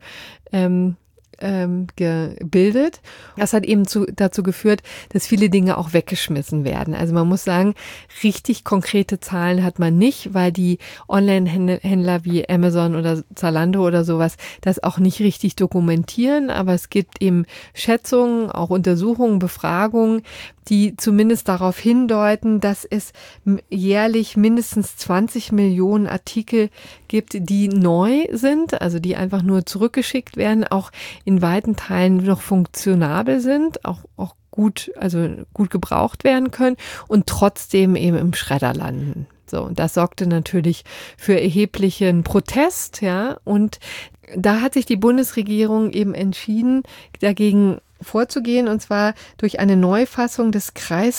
C: gebildet. Das hat eben dazu geführt, dass viele Dinge auch weggeschmissen werden. Also man muss sagen, richtig konkrete Zahlen hat man nicht, weil die Online-Händler wie Amazon oder Zalando oder sowas das auch nicht richtig dokumentieren. Aber es gibt eben Schätzungen, auch Untersuchungen, Befragungen, die zumindest darauf hindeuten, dass es jährlich mindestens 20 Millionen Artikel gibt, die neu sind, also die einfach nur zurückgeschickt werden, auch in weiten Teilen noch funktionabel sind, auch gut gebraucht werden können und trotzdem eben im Schredder landen. So, und das sorgte natürlich für erheblichen Protest, ja, und da hat sich die Bundesregierung eben entschieden, dagegen vorzugehen, und zwar durch eine Neufassung des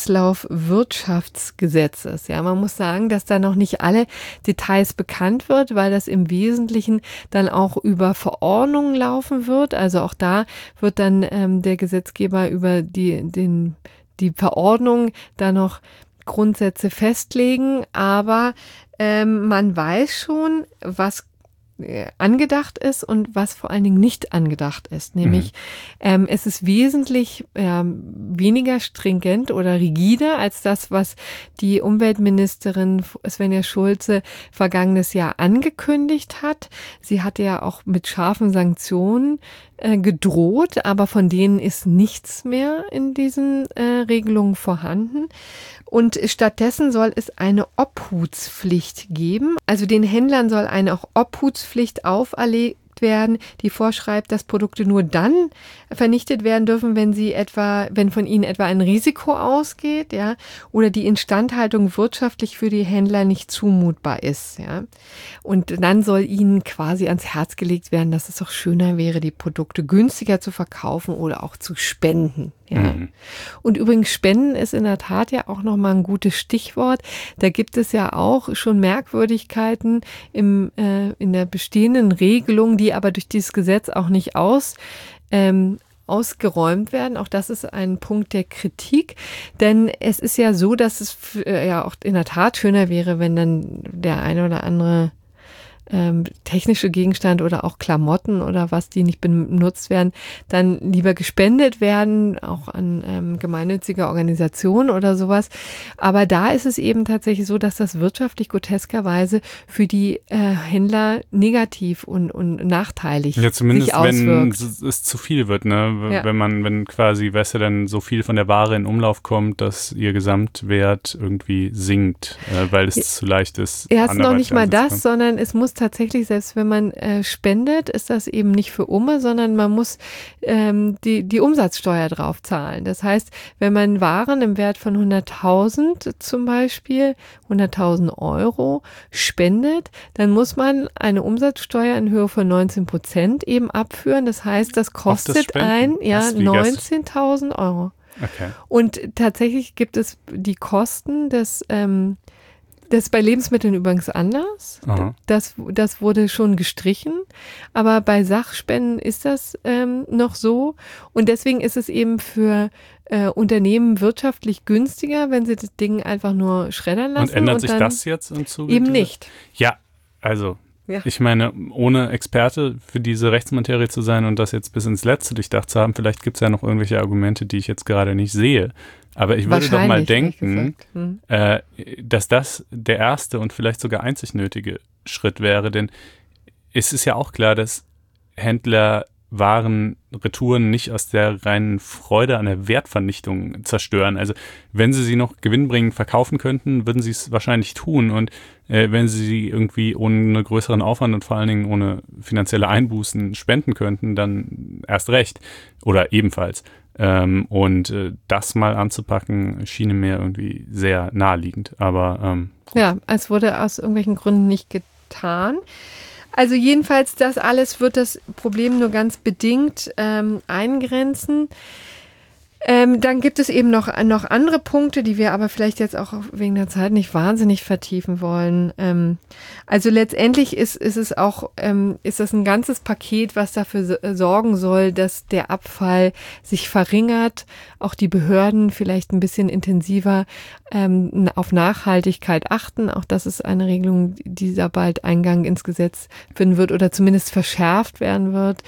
C: Kreislaufwirtschaftsgesetzes. Ja, man muss sagen, dass da noch nicht alle Details bekannt wird, weil das im Wesentlichen dann auch über Verordnungen laufen wird. Also auch da wird dann der Gesetzgeber über die Verordnung da noch Grundsätze festlegen, aber man weiß schon, was angedacht ist und was vor allen Dingen nicht angedacht ist. Nämlich es ist wesentlich weniger stringent oder rigide als das, was die Umweltministerin Svenja Schulze vergangenes Jahr angekündigt hat. Sie hatte ja auch mit scharfen Sanktionen gedroht, aber von denen ist nichts mehr in diesen Regelungen vorhanden. Und stattdessen soll es eine Obhutspflicht geben. Also den Händlern soll eine Obhutspflicht auferlegt werden, die vorschreibt, dass Produkte nur dann vernichtet werden dürfen, wenn von ihnen etwa ein Risiko ausgeht, ja, oder die Instandhaltung wirtschaftlich für die Händler nicht zumutbar ist, ja. Und dann soll ihnen quasi ans Herz gelegt werden, dass es auch schöner wäre, die Produkte günstiger zu verkaufen oder auch zu spenden. Ja. Und übrigens, Spenden ist in der Tat ja auch nochmal ein gutes Stichwort. Da gibt es ja auch schon Merkwürdigkeiten in der bestehenden Regelung, die aber durch dieses Gesetz auch nicht ausgeräumt werden. Auch das ist ein Punkt der Kritik, denn es ist ja so, dass es ja auch in der Tat schöner wäre, wenn dann der eine oder andere technische Gegenstand oder auch Klamotten oder was, die nicht benutzt werden, dann lieber gespendet werden, auch an gemeinnützige Organisationen oder sowas. Aber da ist es eben tatsächlich so, dass das wirtschaftlich groteskerweise für die Händler negativ und nachteilig sich auswirkt. Ja, zumindest
D: wenn es zu viel wird, ne? Ja. Wenn quasi, weißt du, dann so viel von der Ware in Umlauf kommt, dass ihr Gesamtwert irgendwie sinkt, weil es zu leicht ist.
C: Erst noch nicht mal das, sondern es muss tatsächlich, selbst wenn man spendet, ist das eben nicht für Umme, sondern man muss die Umsatzsteuer drauf zahlen. Das heißt, wenn man Waren im Wert von 100.000 zum Beispiel, 100.000 Euro spendet, dann muss man eine Umsatzsteuer in Höhe von 19% eben abführen. Das heißt, das kostet 19.000 Euro.
D: Okay.
C: Und tatsächlich gibt es die Kosten das ist bei Lebensmitteln übrigens anders. Das wurde schon gestrichen, aber bei Sachspenden ist das noch so. Und deswegen ist es eben für Unternehmen wirtschaftlich günstiger, wenn sie das Ding einfach nur schreddern lassen.
D: Und ändert sich das jetzt im Zuge?
C: Eben nicht.
D: Ja, also ich meine, ohne Experte für diese Rechtsmaterie zu sein und das jetzt bis ins Letzte durchdacht zu haben, vielleicht gibt es ja noch irgendwelche Argumente, die ich jetzt gerade nicht sehe. Aber ich würde doch mal denken, dass das der erste und vielleicht sogar einzig nötige Schritt wäre, denn es ist ja auch klar, dass Händler Warenretouren nicht aus der reinen Freude an der Wertvernichtung zerstören. Also wenn sie noch gewinnbringend verkaufen könnten, würden sie es wahrscheinlich tun. Und wenn sie irgendwie ohne größeren Aufwand und vor allen Dingen ohne finanzielle Einbußen spenden könnten, dann erst recht oder ebenfalls. Und das mal anzupacken, schien mir irgendwie sehr naheliegend. Aber
C: ja, es wurde aus irgendwelchen Gründen nicht getan. Also jedenfalls, das alles wird das Problem nur ganz bedingt eingrenzen. Dann gibt es eben noch andere Punkte, die wir aber vielleicht jetzt auch wegen der Zeit nicht wahnsinnig vertiefen wollen. Also letztendlich ist das ein ganzes Paket, was dafür sorgen soll, dass der Abfall sich verringert, auch die Behörden vielleicht ein bisschen intensiver auf Nachhaltigkeit achten. Auch das ist eine Regelung, die da bald Eingang ins Gesetz finden wird oder zumindest verschärft werden wird.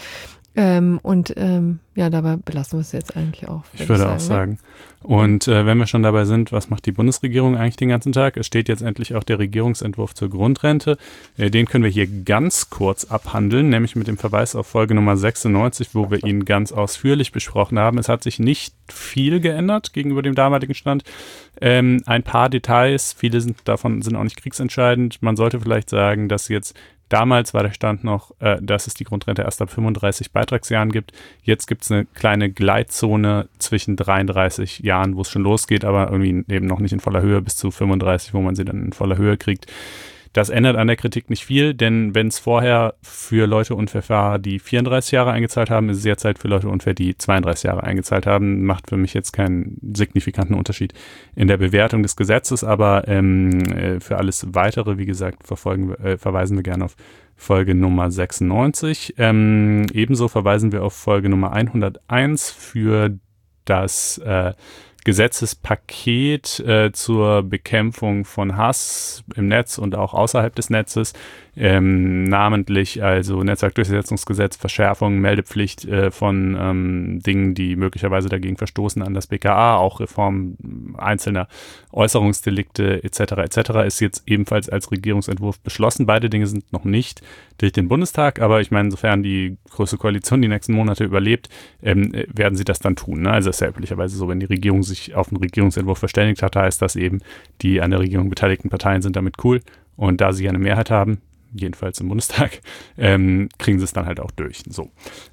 C: Dabei belassen wir es jetzt eigentlich auch.
D: Ich würde auch sagen. Und wenn wir schon dabei sind, was macht die Bundesregierung eigentlich den ganzen Tag? Es steht jetzt endlich auch der Regierungsentwurf zur Grundrente. Den können wir hier ganz kurz abhandeln, nämlich mit dem Verweis auf Folge Nummer 96, wo wir ihn ganz ausführlich besprochen haben. Es hat sich nicht viel geändert gegenüber dem damaligen Stand. Ein paar Details, viele davon sind auch nicht kriegsentscheidend. Man sollte vielleicht sagen, dass jetzt damals war der Stand noch, dass es die Grundrente erst ab 35 Beitragsjahren gibt. Jetzt gibt es eine kleine Gleitzone zwischen 33 Jahren, wo es schon losgeht, aber irgendwie eben noch nicht in voller Höhe, bis zu 35, wo man sie dann in voller Höhe kriegt. Das ändert an der Kritik nicht viel, denn wenn es vorher für Leute unfair war, die 34 Jahre eingezahlt haben, ist es jetzt halt für Leute unfair, die 32 Jahre eingezahlt haben. Macht für mich jetzt keinen signifikanten Unterschied in der Bewertung des Gesetzes, aber für alles Weitere, wie gesagt, verweisen wir gerne auf Folge Nummer 96. Ebenso verweisen wir auf Folge Nummer 101 für das Gesetzespaket zur Bekämpfung von Hass im Netz und auch außerhalb des Netzes, namentlich also Netzwerkdurchsetzungsgesetz, Verschärfung, Meldepflicht von Dingen, die möglicherweise dagegen verstoßen an das BKA, auch Reform einzelner Äußerungsdelikte etc. ist jetzt ebenfalls als Regierungsentwurf beschlossen. Beide Dinge sind noch nicht durch den Bundestag, aber ich meine, sofern die Große Koalition die nächsten Monate überlebt, werden sie das dann tun. Ne? Also es ist ja üblicherweise so, wenn die Regierung sich auf einen Regierungsentwurf verständigt hat, heißt das eben, die an der Regierung beteiligten Parteien sind damit cool und da sie eine Mehrheit haben, jedenfalls im Bundestag, kriegen sie es dann halt auch durch. So.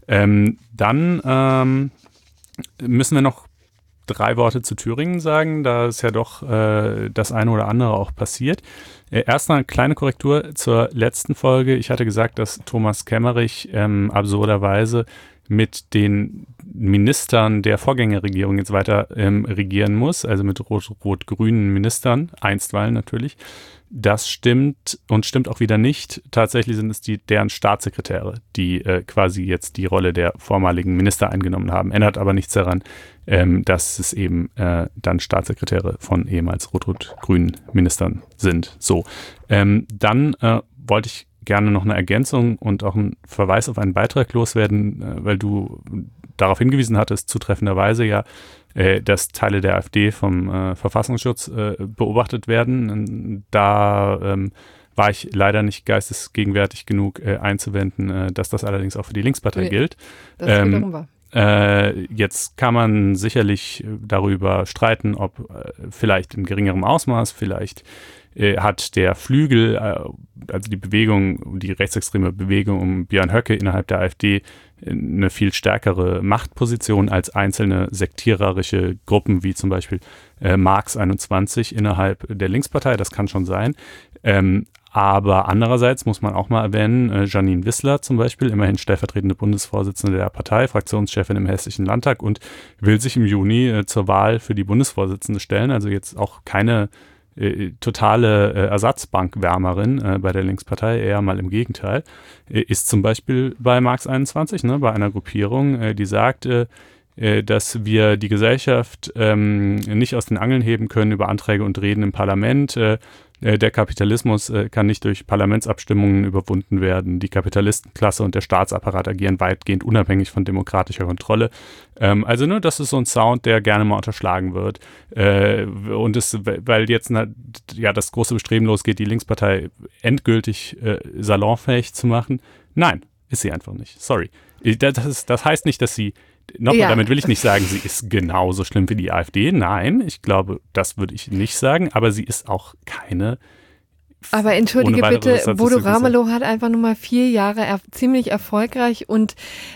D: Dann müssen wir noch 3 Worte zu Thüringen sagen, da ist ja doch das eine oder andere auch passiert. Erst eine kleine Korrektur zur letzten Folge. Ich hatte gesagt, dass Thomas Kemmerich absurderweise mit den Ministern der Vorgängerregierung jetzt weiter regieren muss, also mit rot-grünen Ministern, einstweilen natürlich. Das stimmt und stimmt auch wieder nicht. Tatsächlich sind es deren Staatssekretäre, die quasi jetzt die Rolle der vormaligen Minister eingenommen haben. Ändert aber nichts daran, dass es eben dann Staatssekretäre von ehemals rot-rot-grünen Ministern sind. So, dann wollte ich gerne noch eine Ergänzung und auch einen Verweis auf einen Beitrag loswerden, weil du darauf hingewiesen hattest, zutreffenderweise ja, dass Teile der AfD vom Verfassungsschutz beobachtet werden. Da war ich leider nicht geistesgegenwärtig genug einzuwenden, dass das allerdings auch für die Linkspartei gilt.
C: Das ist wiederum wahr.
D: Jetzt kann man sicherlich darüber streiten, ob vielleicht in geringerem Ausmaß, vielleicht hat der Flügel, also die Bewegung, die rechtsextreme Bewegung um Björn Höcke innerhalb der AfD eine viel stärkere Machtposition als einzelne sektiererische Gruppen, wie zum Beispiel Marx 21 innerhalb der Linkspartei. Das kann schon sein. Aber andererseits muss man auch mal erwähnen, Janine Wissler zum Beispiel, immerhin stellvertretende Bundesvorsitzende der Partei, Fraktionschefin im Hessischen Landtag und will sich im Juni zur Wahl für die Bundesvorsitzende stellen. Also jetzt auch keine totale Ersatzbankwärmerin bei der Linkspartei, eher mal im Gegenteil, ist zum Beispiel bei Marx 21, bei einer Gruppierung, die sagt, dass wir die Gesellschaft nicht aus den Angeln heben können über Anträge und Reden im Parlament. Der Kapitalismus kann nicht durch Parlamentsabstimmungen überwunden werden. Die Kapitalistenklasse und der Staatsapparat agieren weitgehend unabhängig von demokratischer Kontrolle. Also das ist so ein Sound, der gerne mal unterschlagen wird. Und weil jetzt das große Bestreben losgeht, die Linkspartei endgültig salonfähig zu machen. Nein, ist sie einfach nicht. Sorry. Das heißt nicht, dass sie damit will ich nicht sagen, sie ist genauso schlimm wie die AfD. Nein, ich glaube, das würde ich nicht sagen, aber sie ist auch keine.
C: Aber entschuldige bitte, Bodo Ramelow hat einfach nur mal 4 Jahre ziemlich erfolgreich und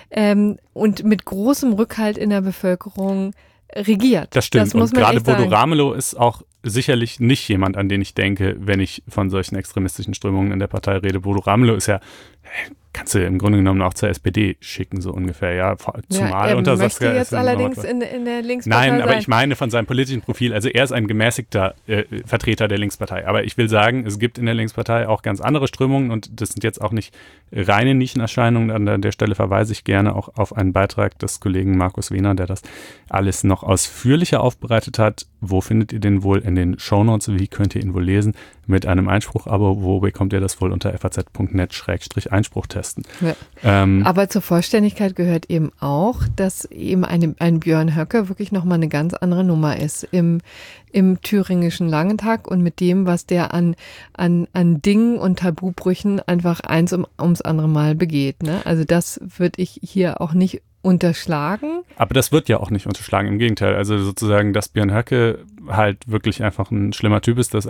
C: mit großem Rückhalt in der Bevölkerung regiert.
D: Das stimmt. Und gerade Bodo Ramelow ist auch sicherlich nicht jemand, an den ich denke, wenn ich von solchen extremistischen Strömungen in der Partei rede. Bodo Ramelow ist ja, kannst du im Grunde genommen auch zur SPD schicken, so ungefähr, ja. Zumal
C: unter möchte jetzt allerdings in der Linkspartei
D: Nein, aber
C: sein.
D: Ich meine von seinem politischen Profil, also er ist ein gemäßigter Vertreter der Linkspartei. Aber ich will sagen, es gibt in der Linkspartei auch ganz andere Strömungen und das sind jetzt auch nicht reine Nischenerscheinungen. An der Stelle verweise ich gerne auch auf einen Beitrag des Kollegen Markus Wehner, der das alles noch ausführlicher aufbereitet hat. Wo findet ihr den wohl? In den Shownotes. Wie könnt ihr ihn wohl lesen? Mit einem Einspruch-Abo. Wo bekommt ihr das wohl? Unter faz.net/Einspruch testen.
C: Ja. Aber zur Vollständigkeit gehört eben auch, dass eben ein Björn Höcke wirklich nochmal eine ganz andere Nummer ist im thüringischen Landtag und mit dem, was der an Dingen und Tabubrüchen einfach eins ums andere Mal begeht. Ne? Also das würde ich hier auch nicht unterschlagen.
D: Aber das wird ja auch nicht unterschlagen, im Gegenteil. Also sozusagen, dass Björn Höcke halt wirklich einfach ein schlimmer Typ ist, das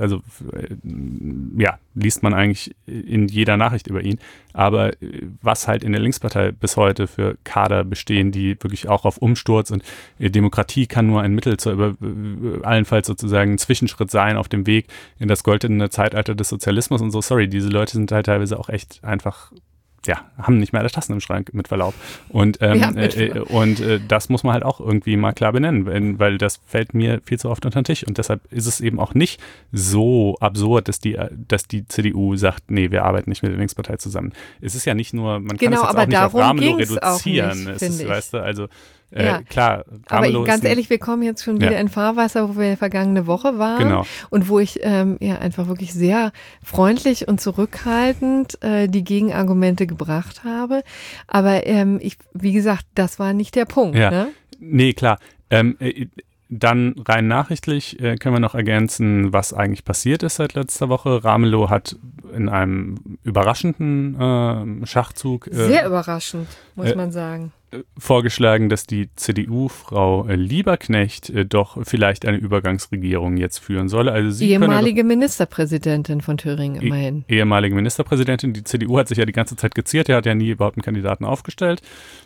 D: liest man eigentlich in jeder Nachricht über ihn. Aber was halt in der Linkspartei bis heute für Kader bestehen, die wirklich auch auf Umsturz und Demokratie kann nur ein Mittel allenfalls sozusagen ein Zwischenschritt sein auf dem Weg in das goldene Zeitalter des Sozialismus und so. Sorry, diese Leute sind halt teilweise auch echt einfach haben nicht mehr alle Tassen im Schrank, mit Verlaub. Und das muss man halt auch irgendwie mal klar benennen, weil das fällt mir viel zu oft unter den Tisch. Und deshalb ist es eben auch nicht so absurd, dass die CDU sagt, nee, wir arbeiten nicht mit der Linkspartei zusammen. Es ist ja nicht nur, man kann es jetzt auch nicht auf Ramelow reduzieren. Weißt du, also klar. Ramelow
C: aber ganz ehrlich, wir kommen jetzt schon wieder in Fahrwasser, wo wir vergangene Woche waren.
D: Genau.
C: Und wo ich einfach wirklich sehr freundlich und zurückhaltend die Gegenargumente gebracht habe. Aber wie gesagt, das war nicht der Punkt.
D: Ja.
C: Ne?
D: Nee, klar. Dann rein nachrichtlich können wir noch ergänzen, was eigentlich passiert ist seit letzter Woche. Ramelow hat in einem überraschenden Schachzug
C: sehr überraschend, muss man sagen.
D: Vorgeschlagen, dass die CDU Frau Lieberknecht doch vielleicht eine Übergangsregierung jetzt führen solle. Also sie
C: ehemalige Ministerpräsidentin von Thüringen immerhin.
D: Ehemalige Ministerpräsidentin. Die CDU hat sich ja die ganze Zeit geziert, er hat ja nie überhaupt einen Kandidaten aufgestellt.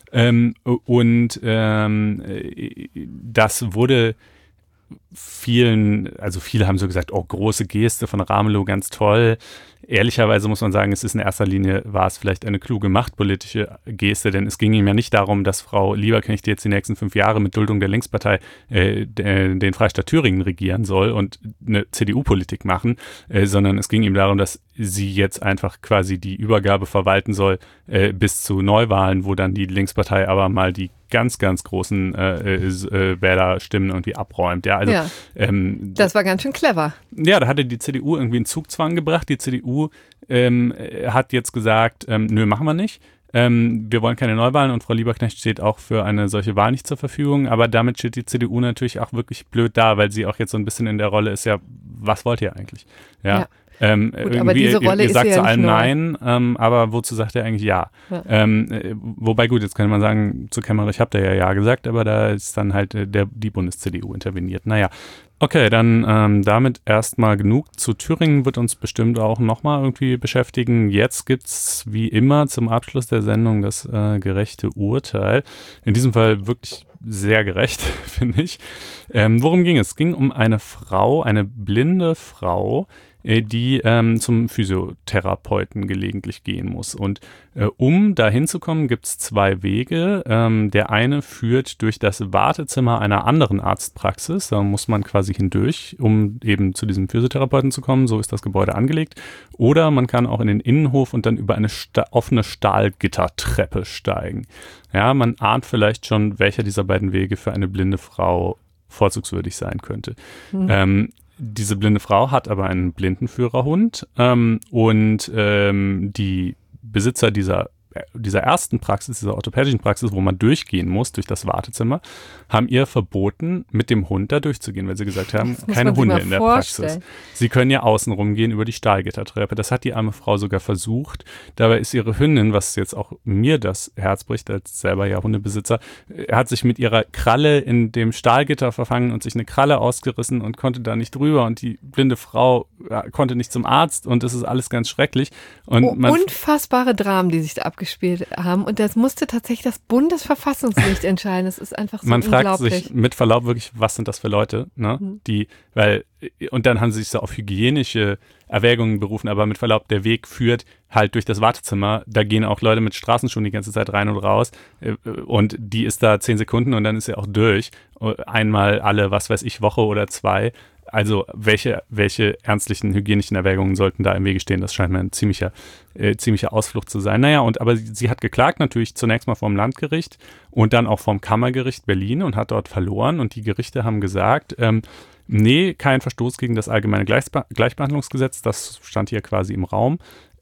D: Das wurde viele haben so gesagt, große Geste von Ramelow, ganz toll. Ehrlicherweise muss man sagen, es ist in erster Linie, war es vielleicht eine kluge machtpolitische Geste, denn es ging ihm ja nicht darum, dass Frau Lieberknecht jetzt die nächsten 5 Jahre mit Duldung der Linkspartei den Freistaat Thüringen regieren soll und eine CDU-Politik machen, sondern es ging ihm darum, dass sie jetzt einfach quasi die Übergabe verwalten soll bis zu Neuwahlen, wo dann die Linkspartei aber mal die ganz, ganz großen Wählerstimmen irgendwie abräumt. Ja, also,
C: das war ganz schön clever.
D: Ja, da hatte die CDU irgendwie einen Zugzwang gebracht. Die CDU hat jetzt gesagt, nö, machen wir nicht. Wir wollen keine Neuwahlen und Frau Lieberknecht steht auch für eine solche Wahl nicht zur Verfügung. Aber damit steht die CDU natürlich auch wirklich blöd da, weil sie auch jetzt so ein bisschen in der Rolle ist, ja, was wollt ihr eigentlich? Ja.
C: Gut, aber diese Rolle
D: ihr
C: ist
D: sagt
C: ja
D: zu
C: nicht
D: allen
C: neu.
D: Nein, aber wozu sagt er eigentlich Ja? Wobei gut, jetzt kann man sagen, zu Kemmerich habt ihr ja gesagt, aber da ist dann halt die Bundes-CDU interveniert. Naja, Okay, dann damit erstmal genug. Zu Thüringen wird uns bestimmt auch nochmal irgendwie beschäftigen. Jetzt gibt's wie immer zum Abschluss der Sendung das gerechte Urteil. In diesem Fall wirklich sehr gerecht, finde ich. Worum ging es? Es ging um eine Frau, eine blinde Frau, die zum Physiotherapeuten gelegentlich gehen muss. Und um da hinzukommen, gibt es 2 Wege. Der eine führt durch das Wartezimmer einer anderen Arztpraxis. Da muss man quasi hindurch, um eben zu diesem Physiotherapeuten zu kommen. So ist das Gebäude angelegt. Oder man kann auch in den Innenhof und dann über eine offene Stahlgittertreppe steigen. Ja, man ahnt vielleicht schon, welcher dieser beiden Wege für eine blinde Frau vorzugswürdig sein könnte. Diese blinde Frau hat aber einen Blindenführerhund und die Besitzer dieser ersten Praxis, dieser orthopädischen Praxis, wo man durchgehen muss, durch das Wartezimmer, haben ihr verboten, mit dem Hund da durchzugehen, weil sie gesagt haben, keine Hunde in der Praxis. Sie können ja außen rumgehen über die Stahlgittertreppe. Das hat die arme Frau sogar versucht. Dabei ist ihre Hündin, was jetzt auch mir das Herz bricht, als selber ja Hundebesitzer, hat sich mit ihrer Kralle in dem Stahlgitter verfangen und sich eine Kralle ausgerissen und konnte da nicht drüber. Und die blinde Frau konnte nicht zum Arzt und es ist alles ganz schrecklich. Und
C: unfassbare Dramen, die sich da abgespielt haben. Und das musste tatsächlich das Bundesverfassungsgericht entscheiden. Das ist einfach so unglaublich. Man fragt sich
D: mit Verlaub wirklich, was sind das für Leute, ne? Und dann haben sie sich so auf hygienische Erwägungen berufen, aber mit Verlaub, der Weg führt halt durch das Wartezimmer. Da gehen auch Leute mit Straßenschuhen die ganze Zeit rein und raus und die ist da 10 Sekunden und dann ist sie auch durch. Einmal alle, was weiß ich, Woche oder 2. Also welche ernstlichen hygienischen Erwägungen sollten da im Wege stehen? Das scheint mir ein ziemlicher Ausflucht zu sein. Naja, aber sie hat geklagt natürlich zunächst mal vom Landgericht und dann auch vom Kammergericht Berlin und hat dort verloren. Und die Gerichte haben gesagt, nee, kein Verstoß gegen das allgemeine Gleichbehandlungsgesetz. Das stand hier quasi im Raum.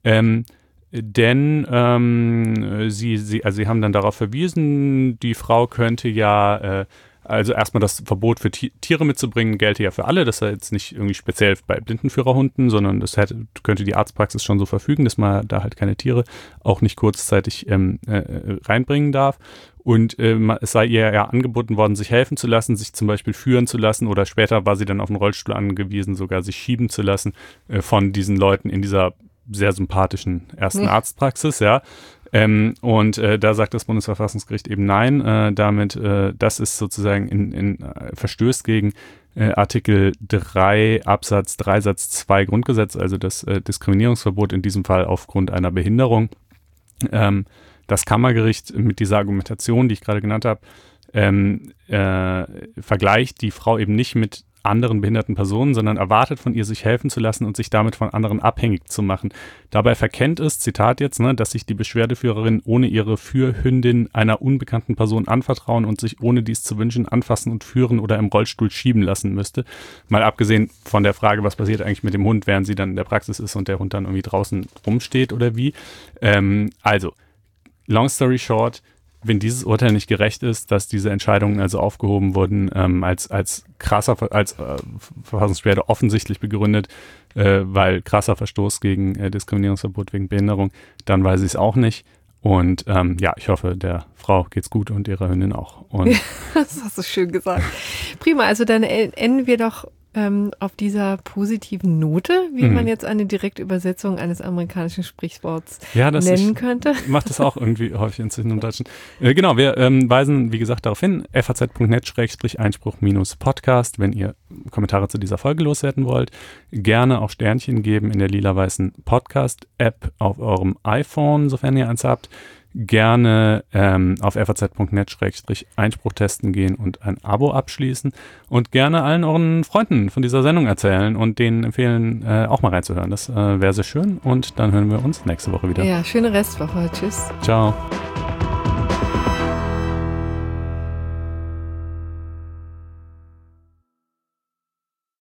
D: Denn sie haben dann darauf verwiesen, die Frau könnte ja also erstmal das Verbot für Tiere mitzubringen gelte ja für alle. Das ist ja jetzt nicht irgendwie speziell bei Blindenführerhunden, sondern das könnte die Arztpraxis schon so verfügen, dass man da halt keine Tiere auch nicht kurzzeitig reinbringen darf. Und es sei ihr ja angeboten worden, sich helfen zu lassen, sich zum Beispiel führen zu lassen oder später war sie dann auf einen Rollstuhl angewiesen, sogar sich schieben zu lassen von diesen Leuten in dieser sehr sympathischen ersten Arztpraxis, ja. Da sagt das Bundesverfassungsgericht eben nein, das ist sozusagen in Verstößt gegen Artikel 3 Absatz 3 Satz 2 Grundgesetz, also das Diskriminierungsverbot in diesem Fall aufgrund einer Behinderung. Das Kammergericht mit dieser Argumentation, die ich gerade genannt habe, vergleicht die Frau eben nicht mit anderen behinderten Personen, sondern erwartet von ihr, sich helfen zu lassen und sich damit von anderen abhängig zu machen. Dabei verkennt es, Zitat jetzt, dass sich die Beschwerdeführerin ohne ihre Führhündin einer unbekannten Person anvertrauen und sich ohne dies zu wünschen anfassen und führen oder im Rollstuhl schieben lassen müsste. Mal abgesehen von der Frage, was passiert eigentlich mit dem Hund, während sie dann in der Praxis ist und der Hund dann irgendwie draußen rumsteht oder wie. Long story short, wenn dieses Urteil nicht gerecht ist, dass diese Entscheidungen also aufgehoben wurden, als Verfassungsbeschwerde offensichtlich begründet, weil krasser Verstoß gegen Diskriminierungsverbot wegen Behinderung, dann weiß ich es auch nicht. Und ich hoffe, der Frau geht's gut und ihrer Hündin auch. Und
C: das hast du schön gesagt. Prima, also dann enden wir doch auf dieser positiven Note, wie man jetzt eine Direktübersetzung eines amerikanischen Sprichworts nennen könnte.
D: Ich mache das auch irgendwie häufig inzwischen im Deutschen. Genau, wir weisen, wie gesagt, darauf hin, faz.net/Einspruch-Podcast, wenn ihr Kommentare zu dieser Folge loswerden wollt. Gerne auch Sternchen geben in der lila-weißen Podcast-App auf eurem iPhone, sofern ihr eins habt. Gerne auf faz.net/Einspruch testen gehen und ein Abo abschließen und gerne allen euren Freunden von dieser Sendung erzählen und denen empfehlen, auch mal reinzuhören. Das wäre sehr schön und dann hören wir uns nächste Woche wieder.
C: Ja, schöne Restwoche. Tschüss.
D: Ciao.